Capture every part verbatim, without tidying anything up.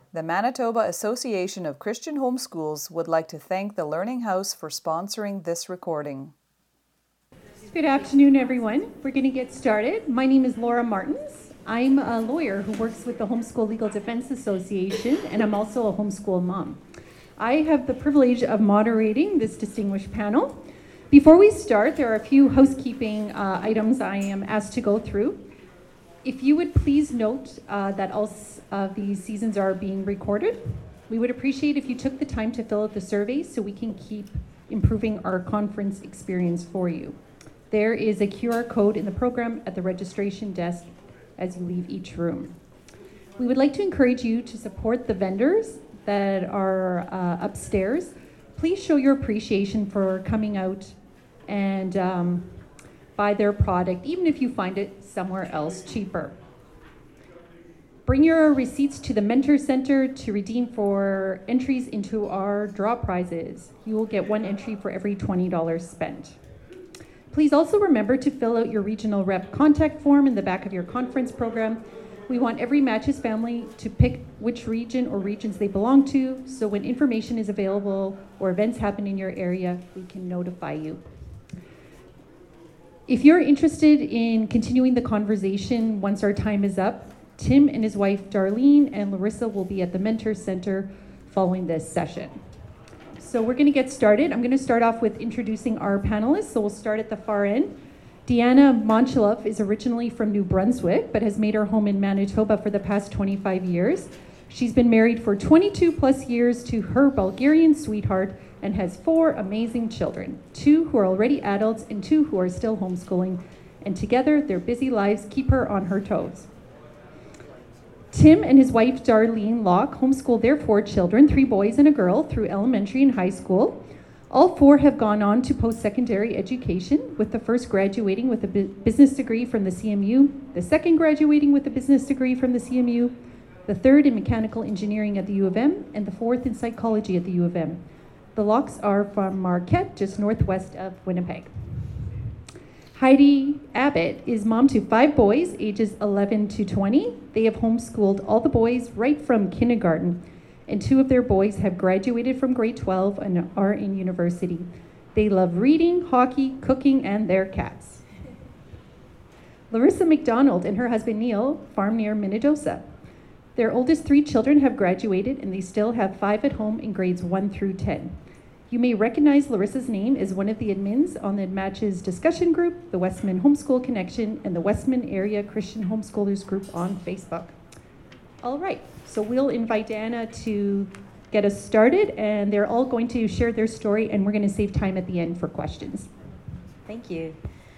The Manitoba Association of Christian Homeschools would like to thank the Learning House for sponsoring this recording. Good afternoon, everyone. We're going to get started. My name is Laura Martins. I'm a lawyer who works with the Homeschool Legal Defense Association, and I'm also a homeschool mom. I have the privilege of moderating this distinguished panel. Before we start, there are a few housekeeping uh, items I am asked to go through. If you would please note uh, that all of these seasons are being recorded. We would appreciate if you took the time to fill out the survey so we can keep improving our conference experience for you. There is a Q R code in the program at the registration desk as you leave each room. We would like to encourage you to support the vendors that are uh, upstairs. Please show your appreciation for coming out and um, buy their product, even if you find it somewhere else cheaper. Bring your receipts to the Mentor Center to redeem for entries into our draw prizes. You will get one entry for every twenty dollars spent. Please also remember to fill out your regional rep contact form in the back of your conference program. We want every Matches family to pick which region or regions they belong to, so when information is available or events happen in your area, we can notify you. If you're interested in continuing the conversation once our time is up, Tim and his wife Darlene and Larissa will be at the Mentor Center following this session. So we're going to get started. I'm going to start off with introducing our panelists. So we'll start at the far end. Deanna Monchalov is originally from New Brunswick, but has made her home in Manitoba for the past twenty-five years. She's been married for twenty-two plus years to her Bulgarian sweetheart and has four amazing children, two who are already adults and two who are still homeschooling. And together, their busy lives keep her on her toes. Tim and his wife, Darlene Locke, homeschool their four children, three boys and a girl, through elementary and high school. All four have gone on to post-secondary education, with the first graduating with a business degree from the C M U, the second graduating with a business degree from the C M U, the third in mechanical engineering at the U of M, and the fourth in psychology at the U of M. The Locks are from Marquette, just northwest of Winnipeg. Heidi Abbott is mom to five boys, ages eleven to twenty. They have homeschooled all the boys right from kindergarten, and two of their boys have graduated from grade twelve and are in university. They love reading, hockey, cooking, and their cats. Larissa McDonald and her husband Neil farm near Minnedosa. Their oldest three children have graduated, and they still have five at home in grades one through ten. You may recognize Larissa's name as one of the admins on the Matches discussion group, the Westman Homeschool Connection, and the Westman Area Christian Homeschoolers group on Facebook. All right, so we'll invite Anna to get us started, and they're all going to share their story, and we're going to save time at the end for questions. Thank you.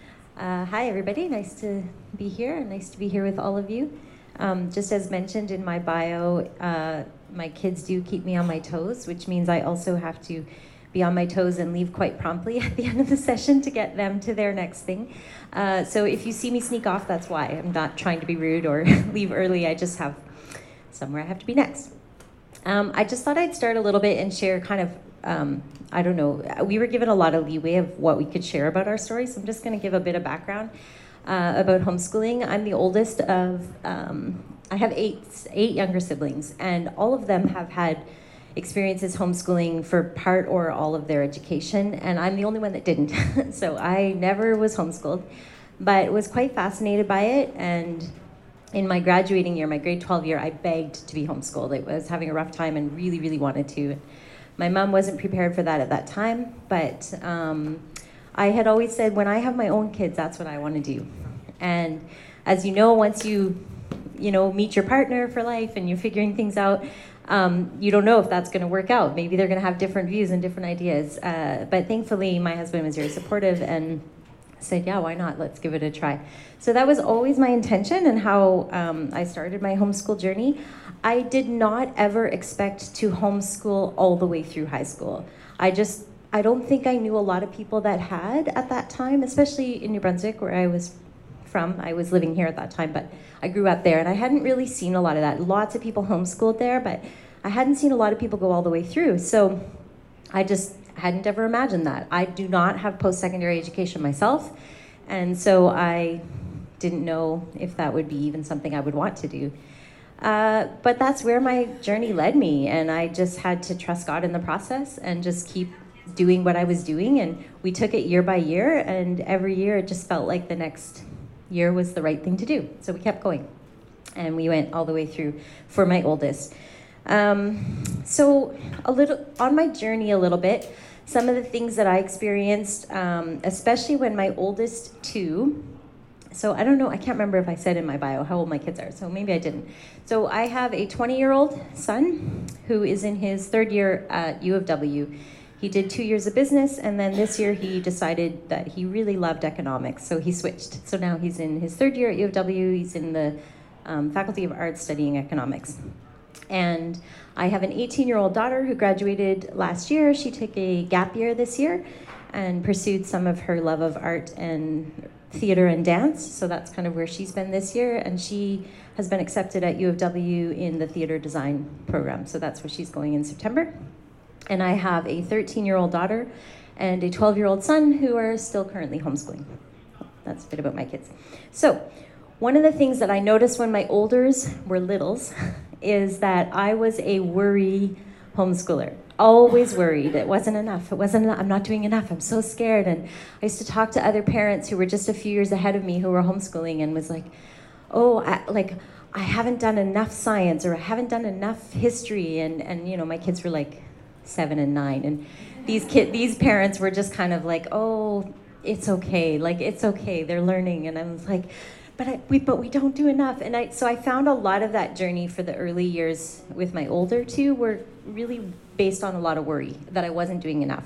Uh, hi, everybody. Nice to be here, and nice to be here with all of you. Um, just as mentioned in my bio, uh, my kids do keep me on my toes, which means I also have to be on my toes and leave quite promptly at the end of the session to get them to their next thing. Uh, so if you see me sneak off, that's why. I'm not trying to be rude or leave early. I just have somewhere I have to be next. Um, I just thought I'd start a little bit and share kind of, um, I don't know, we were given a lot of leeway of what we could share about our story, so I'm just going to give a bit of background uh, about homeschooling. I'm the oldest of, um, I have eight, eight younger siblings, and all of them have had experiences homeschooling for part or all of their education, and I'm the only one that didn't. So I never was homeschooled, but was quite fascinated by it. And in my graduating year, my grade twelve year, I begged to be homeschooled. I was having a rough time and really, really wanted to. My mom wasn't prepared for that at that time, but um, I had always said, when I have my own kids, that's what I want to do. And as you know, once you, you know, meet your partner for life and you're figuring things out, Um, you don't know if that's going to work out. Maybe they're going to have different views and different ideas. Uh, but thankfully, my husband was very supportive and said, yeah, why not? Let's give it a try. So that was always my intention and how um, I started my homeschool journey. I did not ever expect to homeschool all the way through high school. I just, I don't think I knew a lot of people that had at that time, especially in New Brunswick, where I was from. I was living here at that time, but I grew up there, and I hadn't really seen a lot of that. Lots of people homeschooled there, but I hadn't seen a lot of people go all the way through. So I just hadn't ever imagined that. I do not have post-secondary education myself, and so I didn't know if that would be even something I would want to do. Uh, but that's where my journey led me, and I just had to trust God in the process and just keep doing what I was doing. And we took it year by year, and every year it just felt like the next year was the right thing to do. So we kept going, and we went all the way through for my oldest. Um, so a little on my journey a little bit, some of the things that I experienced, um, especially when my oldest two, so I don't know, I can't remember if I said in my bio how old my kids are, so maybe I didn't. So I have a twenty-year-old son who is in his third year at U of W. He did two years of business, and then this year he decided that he really loved economics, so he switched. So now he's in his third year at U of W. He's in the um, Faculty of Arts studying economics. And I have an eighteen-year-old daughter who graduated last year. She took a gap year this year and pursued some of her love of art and theater and dance. So that's kind of where she's been this year. And she has been accepted at U of W in the theater design program. So that's where she's going in September. And I have a thirteen-year-old daughter and a twelve-year-old son who are still currently homeschooling. That's a bit about my kids. So one of the things that I noticed when my olders were littles is that I was a worry homeschooler. Always worried. It wasn't enough. It wasn't enough. I'm not doing enough. I'm so scared. And I used to talk to other parents who were just a few years ahead of me who were homeschooling and was like, oh, I, like, I haven't done enough science, or I haven't done enough history. And, and you know, my kids were like seven and nine. And these kid, these parents were just kind of like, oh, it's okay. Like, it's okay. They're learning. And I was like, but I, we, but we don't do enough. And I, so I found a lot of that journey for the early years with my older two were really based on a lot of worry that I wasn't doing enough.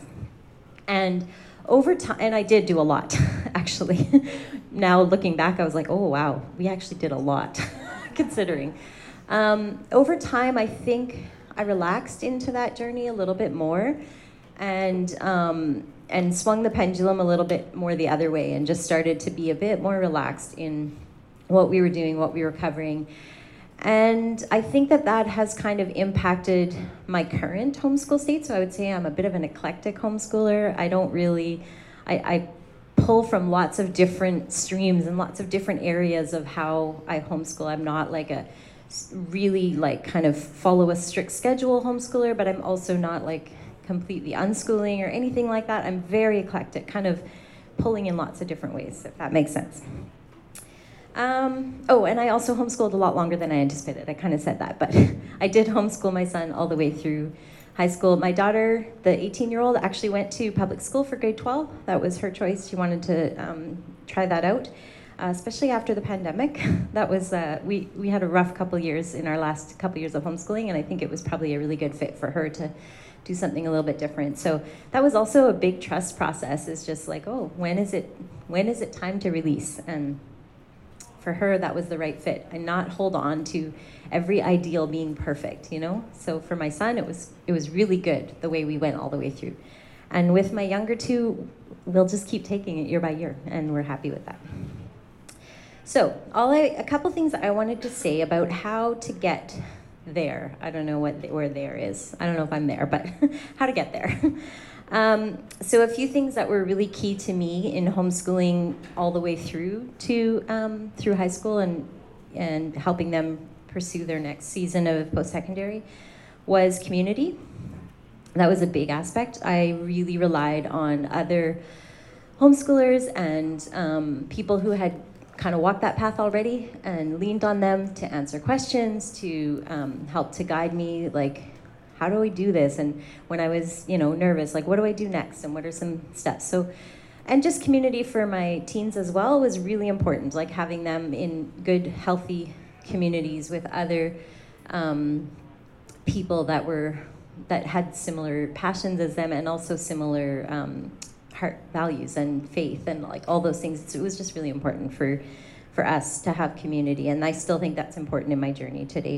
And over time, and I did do a lot, actually. Now looking back, I was like, oh, wow, we actually did a lot, considering. Um, over time, I think I relaxed into that journey a little bit more, and um, and swung the pendulum a little bit more the other way, and just started to be a bit more relaxed in what we were doing, what we were covering. And I think that that has kind of impacted my current homeschool state. So I would say I'm a bit of an eclectic homeschooler. I don't really, I, I pull from lots of different streams and lots of different areas of how I homeschool. I'm not like a really like kind of follow a strict schedule homeschooler, but I'm also not like completely unschooling or anything like that. I'm very eclectic, kind of pulling in lots of different ways, if that makes sense. Um, oh, and I also homeschooled a lot longer than I anticipated. I kind of said that, but I did homeschool my son all the way through high school. My daughter, the eighteen-year-old, actually went to public school for grade twelve. That was her choice. She wanted to um, try that out, uh, especially after the pandemic. That was, uh, we, we had a rough couple years in our last couple years of homeschooling, and I think it was probably a really good fit for her to do something a little bit different. So that was also a big trust process. Is just like, oh, when is it, when is it time to release? And for her, that was the right fit, and not hold on to every ideal being perfect, you know? So for my son, it was it was really good the way we went all the way through. And with my younger two, we'll just keep taking it year by year, and we're happy with that. So all I, a couple things I wanted to say about how to get there. I don't know what the, where there is. I don't know if I'm there, but how to get there. Um, so a few things that were really key to me in homeschooling all the way through to um, through high school and and helping them pursue their next season of post-secondary was community. That was a big aspect. I really relied on other homeschoolers and um, people who had kind of walked that path already, and leaned on them to answer questions, to um, help to guide me, like, how do we do this? And when I was, you know, nervous, like, what do I do next? And what are some steps? So, and just community for my teens as well was really important, like having them in good, healthy communities with other um, people that were, that had similar passions as them, and also similar um, heart values and faith and like all those things. So it was just really important for, for us to have community. And I still think that's important in my journey today.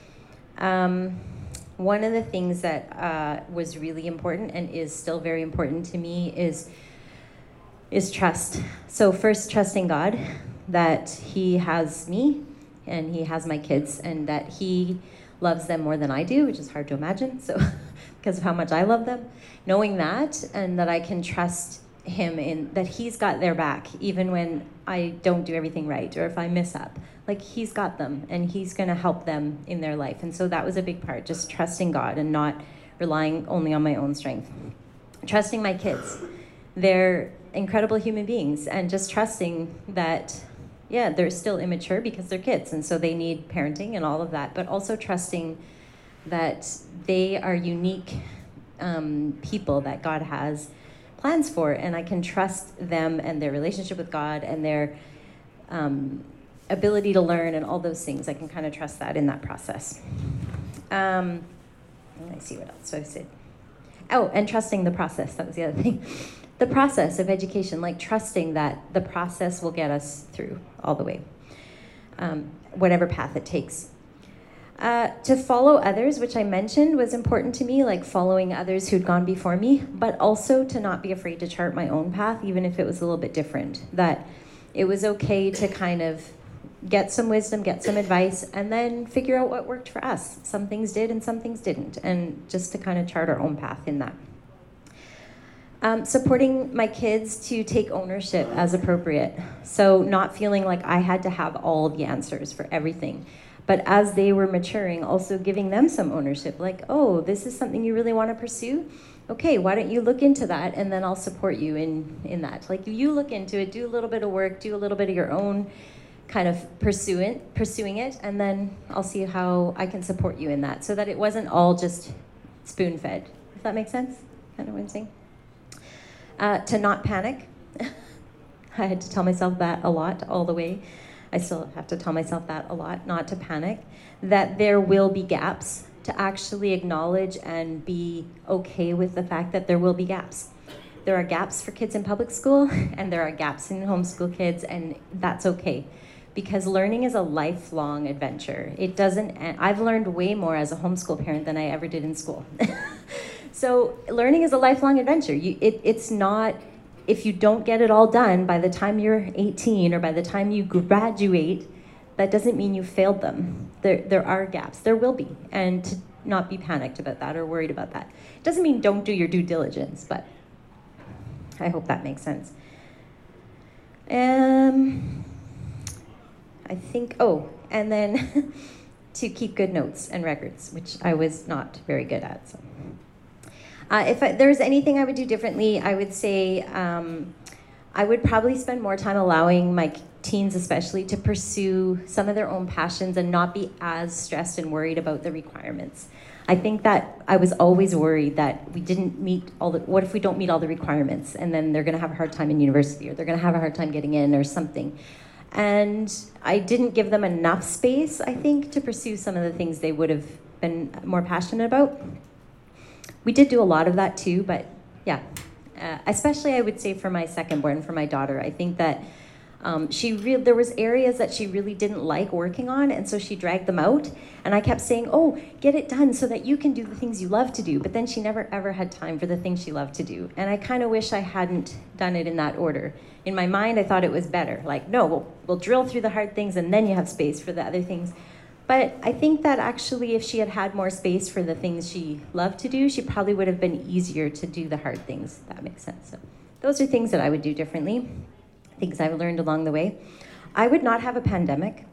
Um, One of the things that uh, was really important and is still very important to me is is trust. So first, trusting God that He has me and He has my kids, and that He loves them more than I do, which is hard to imagine. So because of how much I love them, knowing that, and that I can trust him in that he's got their back, even when I don't do everything right, or if I miss up. Like, he's got them, and he's going to help them in their life. And so that was a big part, just trusting God and not relying only on my own strength. Trusting my kids. They're incredible human beings, and just trusting that, yeah, they're still immature because they're kids, and so they need parenting and all of that, but also trusting that they are unique um, people that God has plans for, and I can trust them and their relationship with God and their um, ability to learn and all those things. I can kind of trust that in that process. Um, let me see what else I said. Oh, and trusting the process. That was the other thing. The process of education, like trusting that the process will get us through all the way, um, whatever path it takes. Uh, to follow others, which I mentioned was important to me, like following others who'd gone before me, but also to not be afraid to chart my own path, even if it was a little bit different. That it was okay to kind of get some wisdom, get some advice, and then figure out what worked for us. Some things did and some things didn't, and just to kind of chart our own path in that. Um, supporting my kids to take ownership as appropriate. So not feeling like I had to have all the answers for everything. But as they were maturing, also giving them some ownership. Like, oh, this is something you really want to pursue? Okay, why don't you look into that, and then I'll support you in, in that. Like, you look into it, do a little bit of work, do a little bit of your own kind of pursue it, pursuing it, and then I'll see how I can support you in that. So that it wasn't all just spoon-fed. Does that make sense? Kind of what I'm saying? Uh, to not panic. I had to tell myself that a lot all the way. I still have to tell myself that a lot, not to panic. That there will be gaps, to actually acknowledge and be okay with the fact that there will be gaps. There are gaps for kids in public school, and there are gaps in homeschool kids, and that's okay. Because learning is a lifelong adventure. It doesn't, I've learned way more as a homeschool parent than I ever did in school. So learning is a lifelong adventure. You, it, it's not, if you don't get it all done by the time you're eighteen or by the time you graduate, that doesn't mean you failed them. There, there are gaps. There will be. And to not be panicked about that or worried about that. It doesn't mean don't do your due diligence, but I hope that makes sense. Um, I think, oh, and then to keep good notes and records, which I was not very good at. So. Uh, if I, there was anything I would do differently, I would say um, I would probably spend more time allowing my teens especially to pursue some of their own passions and not be as stressed and worried about the requirements. I think that I was always worried that we didn't meet all the, what if we don't meet all the requirements, and then they're gonna have a hard time in university, or they're gonna have a hard time getting in or something. And I didn't give them enough space, I think, to pursue some of the things they would have been more passionate about. We did do a lot of that too, but yeah, uh, especially I would say for my second born, for my daughter, I think that um, she re- there was areas that she really didn't like working on, and so she dragged them out, and I kept saying, oh, get it done so that you can do the things you love to do, but then she never ever had time for the things she loved to do, and I kind of wish I hadn't done it in that order. In my mind, I thought it was better, like, no, we'll, we'll drill through the hard things, and then you have space for the other things. But I think that actually if she had had more space for the things she loved to do, she probably would have been easier to do the hard things, if that makes sense. So those are things that I would do differently, things I've learned along the way. I would not have a pandemic.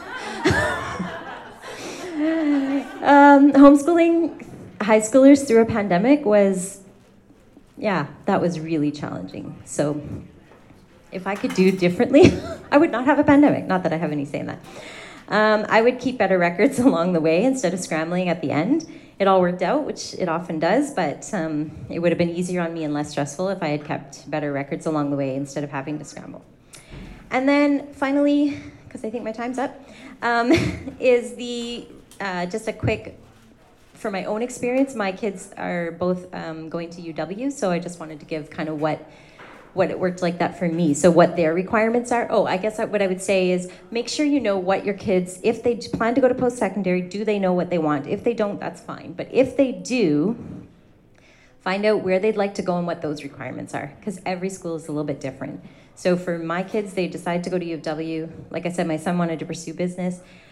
um, homeschooling high schoolers through a pandemic was, yeah, that was really challenging. So if I could do differently, I would not have a pandemic. Not that I have any say in that. Um, I would keep better records along the way instead of scrambling at the end. It all worked out, which it often does, but um, it would have been easier on me and less stressful if I had kept better records along the way instead of having to scramble. And then finally, because I think my time's up, um, is the uh, just a quick, for my own experience, my kids are both um, going to U W, so I just wanted to give kind of what what it worked like that for me. So what their requirements are. Oh, I guess what I would say is make sure you know what your kids, if they plan to go to post-secondary, do they know what they want? If they don't, that's fine. But if they do, find out where they'd like to go and what those requirements are, because every school is a little bit different. So for my kids, they decided to go to U of W. Like I said, my son wanted to pursue business.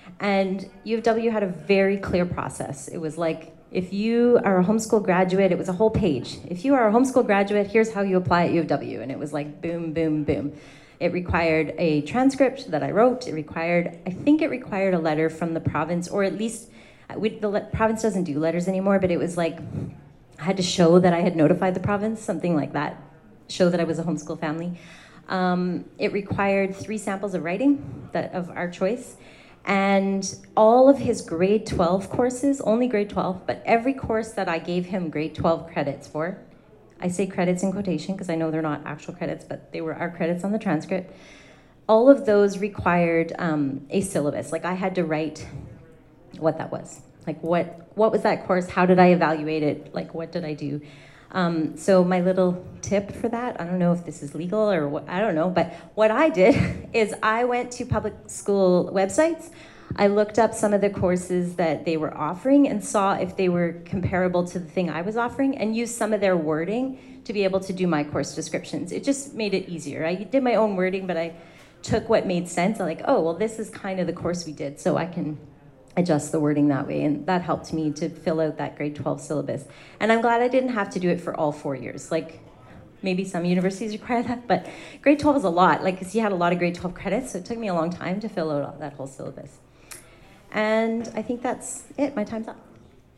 And U of W had a very clear process. It was like, if you are a homeschool graduate, it was a whole page. If you are a homeschool graduate, here's how you apply at U of W. And it was like boom, boom, boom. It required a transcript that I wrote. It required, I think it required a letter from the province, or at least, we, the le- province doesn't do letters anymore, but it was like, I had to show that I had notified the province, something like that, show that I was a homeschool family. Um, it required three samples of writing that of our choice. And all of his grade twelve courses, only grade twelve, but every course that I gave him grade twelve credits for, I say credits in quotation because I know they're not actual credits, but they were our credits on the transcript. All of those required um, a syllabus. Like I had to write what that was. Like what, what was that course? How did I evaluate it? Like what did I do? Um, so my little tip for that, I don't know if this is legal or what, I don't know, but what I did is I went to public school websites. I looked up some of the courses that they were offering and saw if they were comparable to the thing I was offering and used some of their wording to be able to do my course descriptions. It just made it easier. I did my own wording, but I took what made sense. I'm like, oh, well, this is kind of the course we did, so I can adjust the wording that way, and that helped me to fill out that grade twelve syllabus. And I'm glad I didn't have to do it for all four years. Like, maybe some universities require that, but grade twelve is a lot, like, because you had a lot of grade twelve credits, so it took me a long time to fill out that whole syllabus. And I think that's it. My time's up.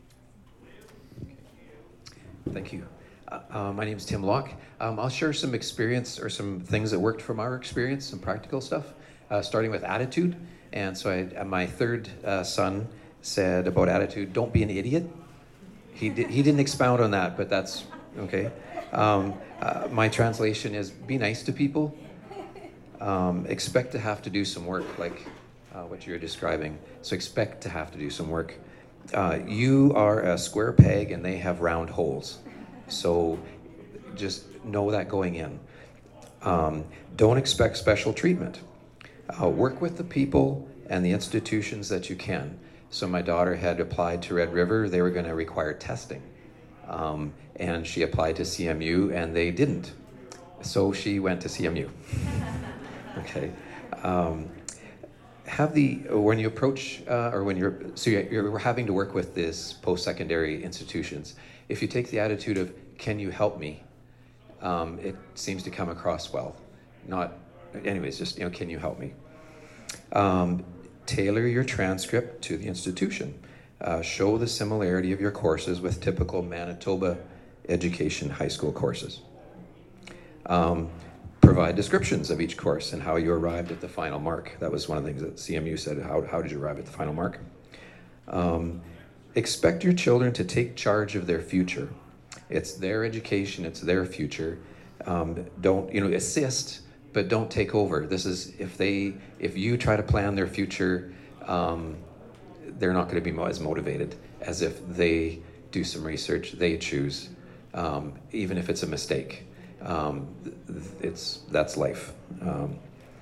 Thank you. Uh, uh, my name is Tim Locke. Um, I'll share some experience or some things that worked from our experience, some practical stuff, uh, starting with attitude. And so I, my third uh, son said about attitude, don't be an idiot. He, di- he didn't expound on that, but that's okay. Um, uh, my translation is be nice to people. Um, expect to have to do some work, like uh, what you're describing. So expect to have to do some work. Uh, you are a square peg and they have round holes. So just know that going in. Um, don't expect special treatment. Uh, work with the people and the institutions that you can. So my daughter had applied to Red River. They were going to require testing. Um, and she applied to C M U and they didn't. So she went to C M U. Okay. Um, have the, when you approach, uh, or when you're, so you're, you're having to work with this post-secondary institutions, if you take the attitude of, can you help me? Um, it seems to come across well. Not, anyways, just, you know, can you help me? Um, tailor your transcript to the institution. Uh, show the similarity of your courses with typical Manitoba education high school courses. Um, provide descriptions of each course and how you arrived at the final mark. That was one of the things that C M U said, how, how did you arrive at the final mark? Um, expect your children to take charge of their future. It's their education, it's their future. Um, don't, you know, assist, but don't take over. This is, if they, if you try to plan their future, um, they're not going to be as motivated as if they do some research, they choose, um, even if it's a mistake. Um, it's, that's life. Um,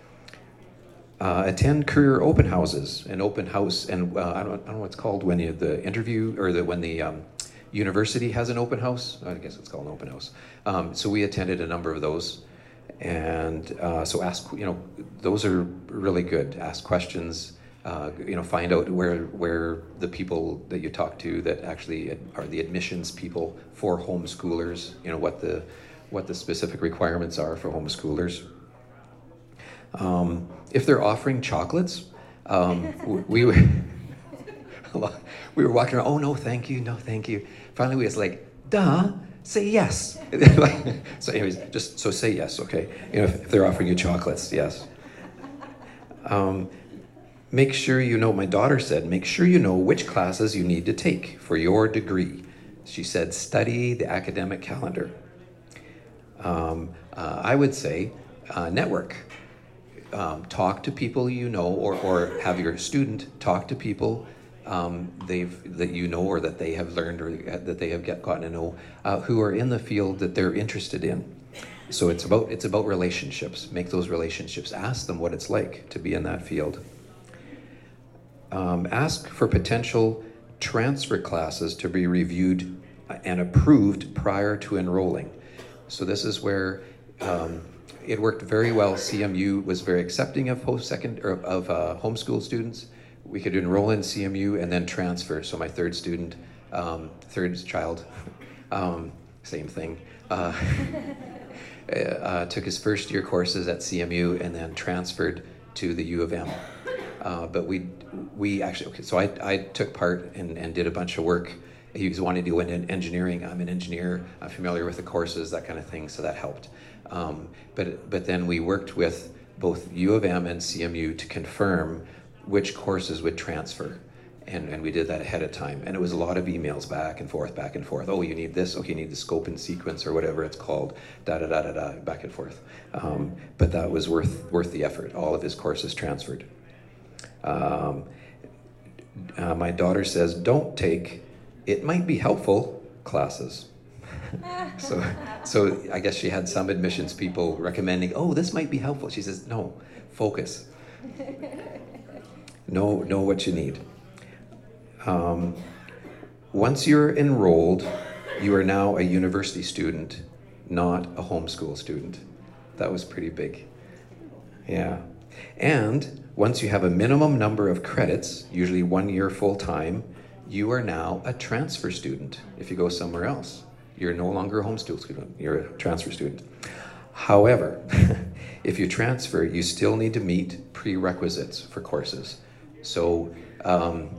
uh, attend career open houses, an open house, and uh, I, don't, I don't know what it's called when you, the interview, or the, when the um, university has an open house. I guess it's called an open house. Um, so we attended a number of those. And uh, so ask, you know, those are really good. Ask questions, uh, you know, find out where where the people that you talk to that actually are the admissions people for homeschoolers, you know, what the what the specific requirements are for homeschoolers. Um, if they're offering chocolates, um, we were we were walking around, oh, no, thank you, no, thank you. Finally, we was like, duh. Say yes. So anyways, just so say yes, okay? You know, if, if they're offering you chocolates, yes. Um, make sure you know, my daughter said, make sure you know which classes you need to take for your degree. She said, study the academic calendar. Um, uh, I would say, uh, network. Um, talk to people you know, or, or have your student talk to people Um, they've that you know, or that they have learned, or that they have get, gotten to know, uh, who are in the field that they're interested in. So it's about it's about relationships. Make those relationships. Ask them what it's like to be in that field. Um, ask for potential transfer classes to be reviewed and approved prior to enrolling. So this is where um, it worked very well. C M U was very accepting of post-second or of uh, homeschool students. we could enroll in C M U and then transfer. So my third student, um, third child, um, same thing, uh, uh, took his first year courses at C M U and then transferred to the U of M. Uh, but we we actually, okay, so I, I took part and, and did a bunch of work. He was wanting to go into engineering. I'm an engineer. I'm familiar with the courses, that kind of thing, so that helped. Um, but but then we worked with both U of M and C M U to confirm which courses would transfer. And, and we did that ahead of time. And it was a lot of emails back and forth, back and forth. Oh, you need this. Okay, you need the scope and sequence or whatever it's called. Da da da da da. Back and forth. Um, but that was worth worth the effort. All of his courses transferred. Um, uh, my daughter says, "Don't take it might be helpful classes." so, so I guess she had some admissions people recommending, "Oh, this might be helpful." She says, "No, focus. Know know what you need." Um, once you're enrolled, you are now a university student, not a homeschool student. That was pretty big. Yeah. And once you have a minimum number of credits, usually one year full-time, you are now a transfer student. If you go somewhere else, you're no longer a homeschool student, you're a transfer student. However, if you transfer, you still need to meet prerequisites for courses. So, um,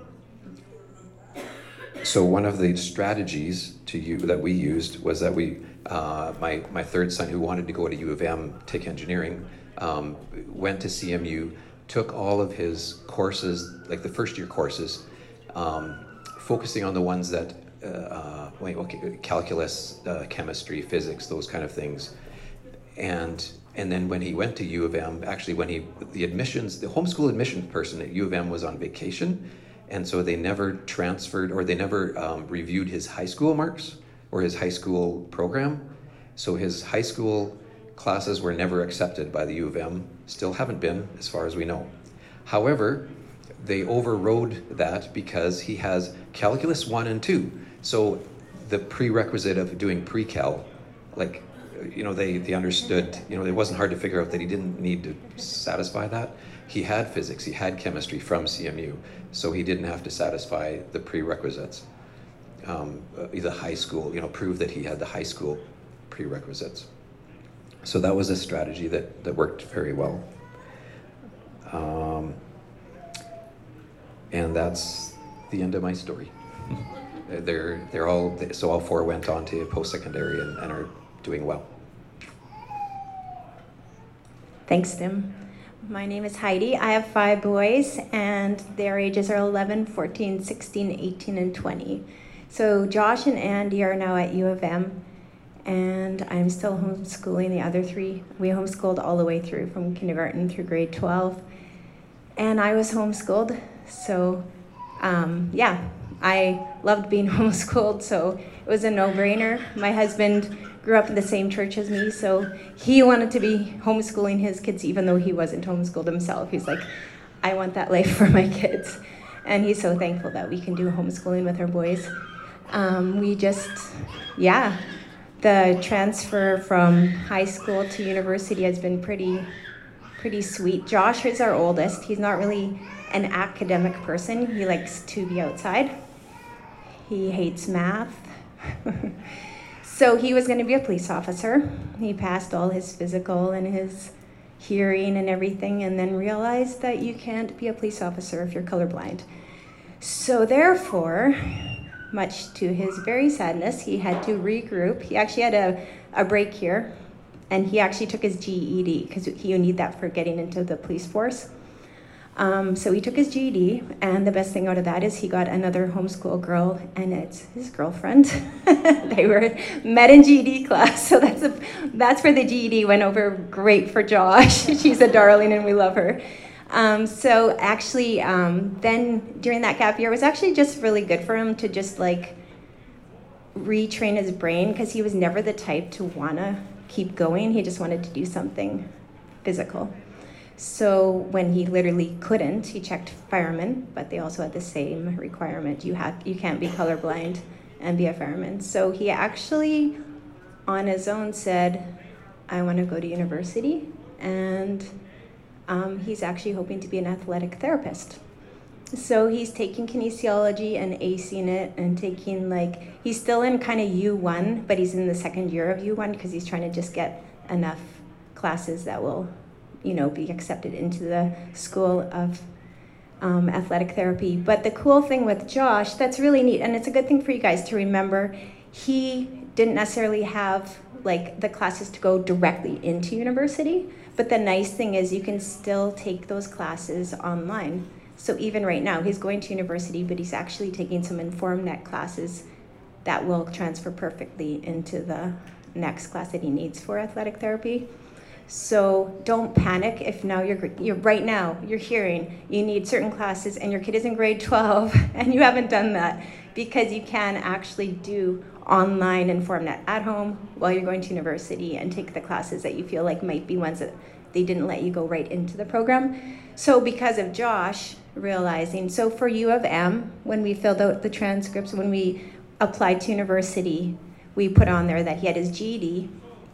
So one of the strategies to you that we used was that we, uh, my my third son who wanted to go to U of M, take engineering, um, went to C M U, took all of his courses, like the first year courses, um, focusing on the ones that, uh, uh, wait, okay, calculus, uh, chemistry, physics, those kind of things, and and then when he went to U of M, actually when he the admissions, the homeschool admissions person at U of M was on vacation. And so they never transferred or they never um, reviewed his high school marks or his high school program. So his high school classes were never accepted by the U of M, still haven't been as far as we know. However, they overrode that because he has calculus one and two. So the prerequisite of doing pre-cal, like, you know, they, they understood, you know, it wasn't hard to figure out that he didn't need to satisfy that. He had physics, he had chemistry from C M U, so he didn't have to satisfy the prerequisites. Um, the high school, you know, prove that he had the high school prerequisites. So that was a strategy that, that worked very well. Um, and that's the end of my story. they're, they're all, so all four went on to post-secondary and, and are doing well. Thanks, Tim. My name is Heidi. I have five boys, and their ages are eleven, fourteen, sixteen, eighteen, and twenty. So Josh and Andy are now at U of M, and I'm still homeschooling the other three. We homeschooled all the way through from kindergarten through grade twelve, and I was homeschooled. So, um, yeah, I loved being homeschooled, so it was a no-brainer. My husband grew up in the same church as me, so he wanted to be homeschooling his kids even though he wasn't homeschooled himself. He's like, I want that life for my kids. And he's so thankful that we can do homeschooling with our boys. Um, we just, yeah, the transfer from high school to university has been pretty, pretty sweet. Josh is our oldest. He's not really an academic person. He likes to be outside. He hates math. So he was going to be a police officer. He passed all his physical and his hearing and everything, and then realized that you can't be a police officer if you're colorblind. So therefore, much to his very sadness, he had to regroup. He actually had a, a break here, and he actually took his G E D, because he would need that for getting into the police force. Um, so he took his G E D, and the best thing out of that is he got another homeschool girl, and it's his girlfriend. They were met in G E D class, so that's a, that's where the G E D went over great for Josh. She's a darling, and we love her. Um, so actually, um, then during that gap year, it was actually just really good for him to just like retrain his brain, because he was never the type to wanna keep going. He just wanted to do something physical. So when he literally couldn't, he checked firemen, but they also had the same requirement. You have you can't be colorblind and be a fireman. So he actually, on his own, said, I want to go to university, and um, he's actually hoping to be an athletic therapist. So he's taking kinesiology and acing it and taking like, he's still in kind of U one, but he's in the second year of U one because he's trying to just get enough classes that will, you know, be accepted into the School of um, Athletic Therapy. But the cool thing with Josh, that's really neat, and it's a good thing for you guys to remember, he didn't necessarily have like the classes to go directly into university, but the nice thing is you can still take those classes online. So even right now, he's going to university, but he's actually taking some InformNet classes that will transfer perfectly into the next class that he needs for athletic therapy. So don't panic if now you're, you're right now, you're hearing you need certain classes and your kid is in grade twelve and you haven't done that, because you can actually do online InformNet at home while you're going to university and take the classes that you feel like might be ones that they didn't let you go right into the program. So because of Josh realizing, so for U of M, when we filled out the transcripts, when we applied to university, we put on there that he had his G E D,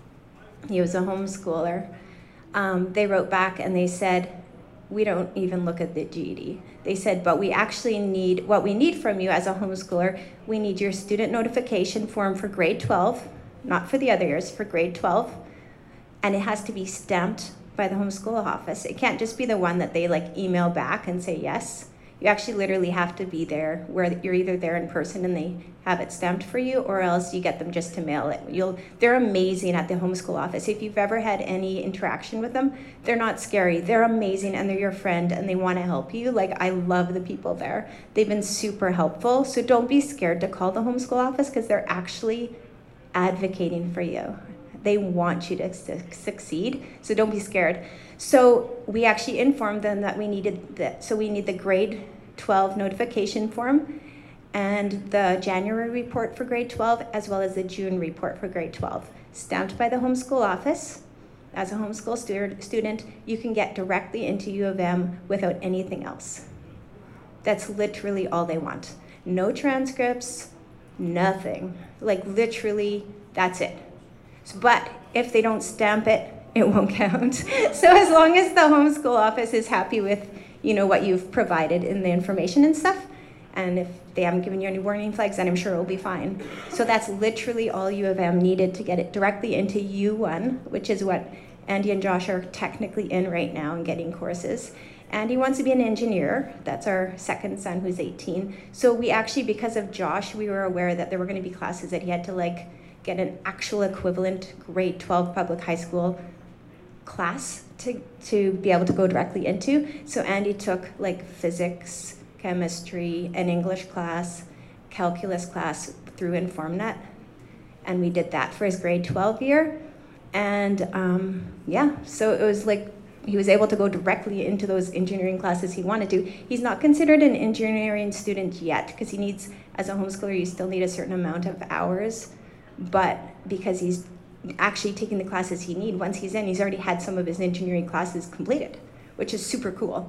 he was a homeschooler. Um, they wrote back and they said, we don't even look at the G E D. They said, but we actually need, what we need from you as a homeschooler, we need your student notification form for grade twelve, not for the other years, for grade twelve, and it has to be stamped by the homeschool office. It can't just be the one that they like email back and say yes. You actually literally have to be there, where you're either there in person and they have it stamped for you, or else you get them just to mail it. You'll, they're amazing at the homeschool office. If you've ever had any interaction with them, they're not scary. They're amazing and they're your friend and they want to help you. Like, I love the people there. They've been super helpful. So don't be scared to call the homeschool office, because they're actually advocating for you. They want you to su- succeed, so don't be scared. So we actually informed them that we needed that. So we need the grade twelve notification form and the January report for grade twelve, as well as the June report for grade twelve, stamped by the homeschool office. As a homeschool stu- student, you can get directly into U of M without anything else. That's literally all they want. No transcripts, nothing. Like literally, that's it. But if they don't stamp it, it won't count. So as long as the homeschool office is happy with, you know, what you've provided in the information and stuff, and if they haven't given you any warning flags, then I'm sure it'll be fine. So that's literally all U of M needed to get it directly into U one, which is what Andy and Josh are technically in right now and getting courses. Andy wants to be an engineer. That's our second son, who's eighteen. So we actually, because of Josh, we were aware that there were going to be classes that he had to like get an actual equivalent grade twelve public high school class to, to be able to go directly into. So Andy took like physics, chemistry, an English class, calculus class through InformNet. And we did that for his grade twelve year. And um, yeah, so it was like, he was able to go directly into those engineering classes he wanted to. He's not considered an engineering student yet, because he needs, as a homeschooler, you still need a certain amount of hours. But because he's actually taking the classes he needs, once he's in, he's already had some of his engineering classes completed, which is super cool.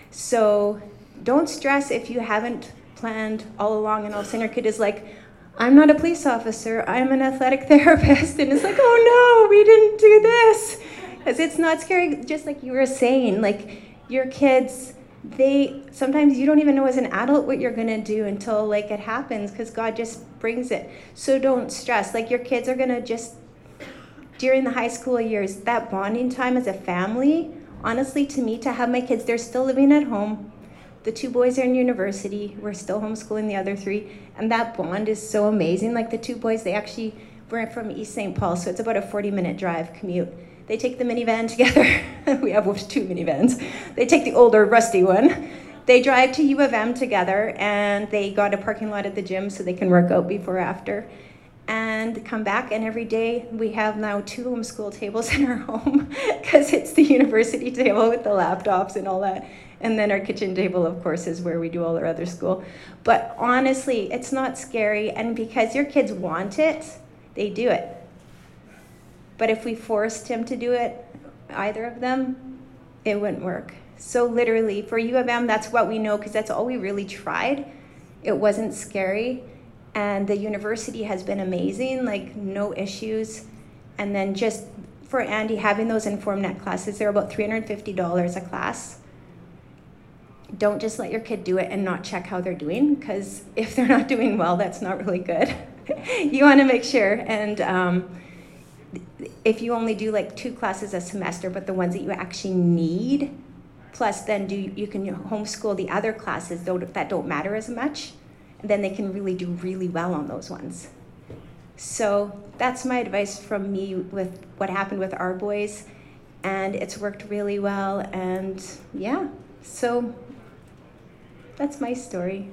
So don't stress if you haven't planned all along and all of a sudden your kid is like, I'm not a police officer, I'm an athletic therapist. And it's like, oh no, we didn't do this. Because it's not scary, just like you were saying, like your kids, they, sometimes you don't even know as an adult what you're gonna do until like it happens, because God just brings it. So don't stress, like your kids are gonna just, during the high school years, that bonding time as a family, honestly to me, to have my kids, they're still living at home. The two boys are in university, we're still homeschooling the other three, and that bond is so amazing. Like the two boys, they actually, we're from East Saint Paul, so it's about a forty minute drive commute. They take the minivan together. We have two minivans. They take the older, rusty one. They drive to U of M together, and they got a parking lot at the gym so they can work out before or after. And come back, and every day we have now two homeschool tables in our home, because it's the university table with the laptops and all that. And then our kitchen table, of course, is where we do all our other school. But honestly, it's not scary, and because your kids want it, they do it. But if we forced him to do it, either of them, it wouldn't work. So literally, for U of M, that's what we know, because that's all we really tried. It wasn't scary. And the university has been amazing, like no issues. And then just for Andy, having those InformNet classes, they're about three hundred fifty dollars a class. don't just let your kid do it and not check how they're doing, because if they're not doing well, that's not really good. You want to make sure. And um, if you only do like two classes a semester, but the ones that you actually need, plus then do you can homeschool the other classes that don't matter as much, and then they can really do really well on those ones. So that's my advice from me with what happened with our boys, and it's worked really well. And yeah, so that's my story.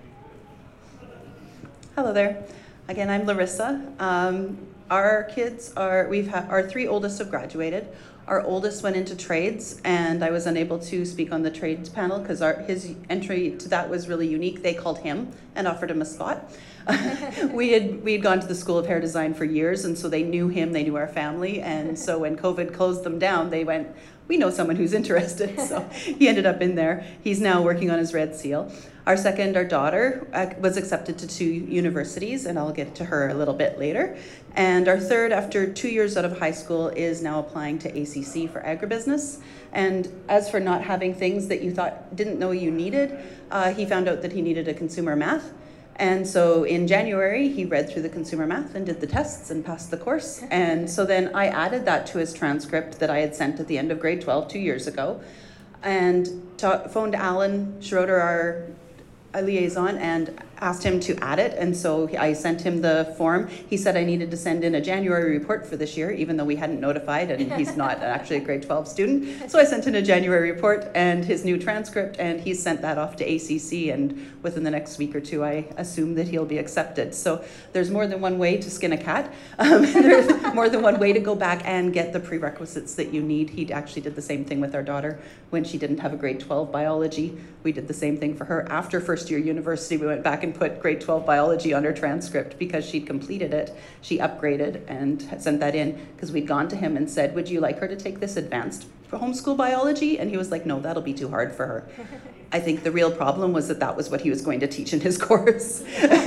Hello there. Again, I'm Larissa. Um, our kids are, we've had, our three oldest have graduated. Our oldest went into trades, and I was unable to speak on the trades panel because our his entry to that was really unique. They called him and offered him a spot. we had we had gone to the School of Hair Design for years, and so they knew him, they knew our family, and so when COVID closed them down, they went, we know someone who's interested. So he ended up in there. He's now working on his Red Seal. Our second, our daughter, uh, was accepted to two universities, and I'll get to her a little bit later. And our third, after two years out of high school, is now applying to A C C for agribusiness. And as for not having things that you thought didn't know you needed, uh, he found out that he needed a consumer math. And so in January, he read through the consumer math and did the tests and passed the course. And so then I added that to his transcript that I had sent at the end of grade twelve two years ago, and ta- phoned Alan Schroeder, our a liaison, and asked him to add it. And so I sent him the form. He said I needed to send in a January report for this year, even though we hadn't notified, and he's not actually a grade twelve student. So I sent in a January report and his new transcript, and he sent that off to A C C, and within the next week or two, I assume that he'll be accepted. So there's more than one way to skin a cat. Um, there's more than one way to go back and get the prerequisites that you need. He actually did the same thing with our daughter when she didn't have a grade twelve biology. We did the same thing for her. After first year university, we went back and put grade twelve biology on her transcript because she'd completed it. She upgraded and had sent that in because we'd gone to him and said, would you like her to take this advanced homeschool biology? And he was like, no, that'll be too hard for her. I think the real problem was that that was what he was going to teach in his course.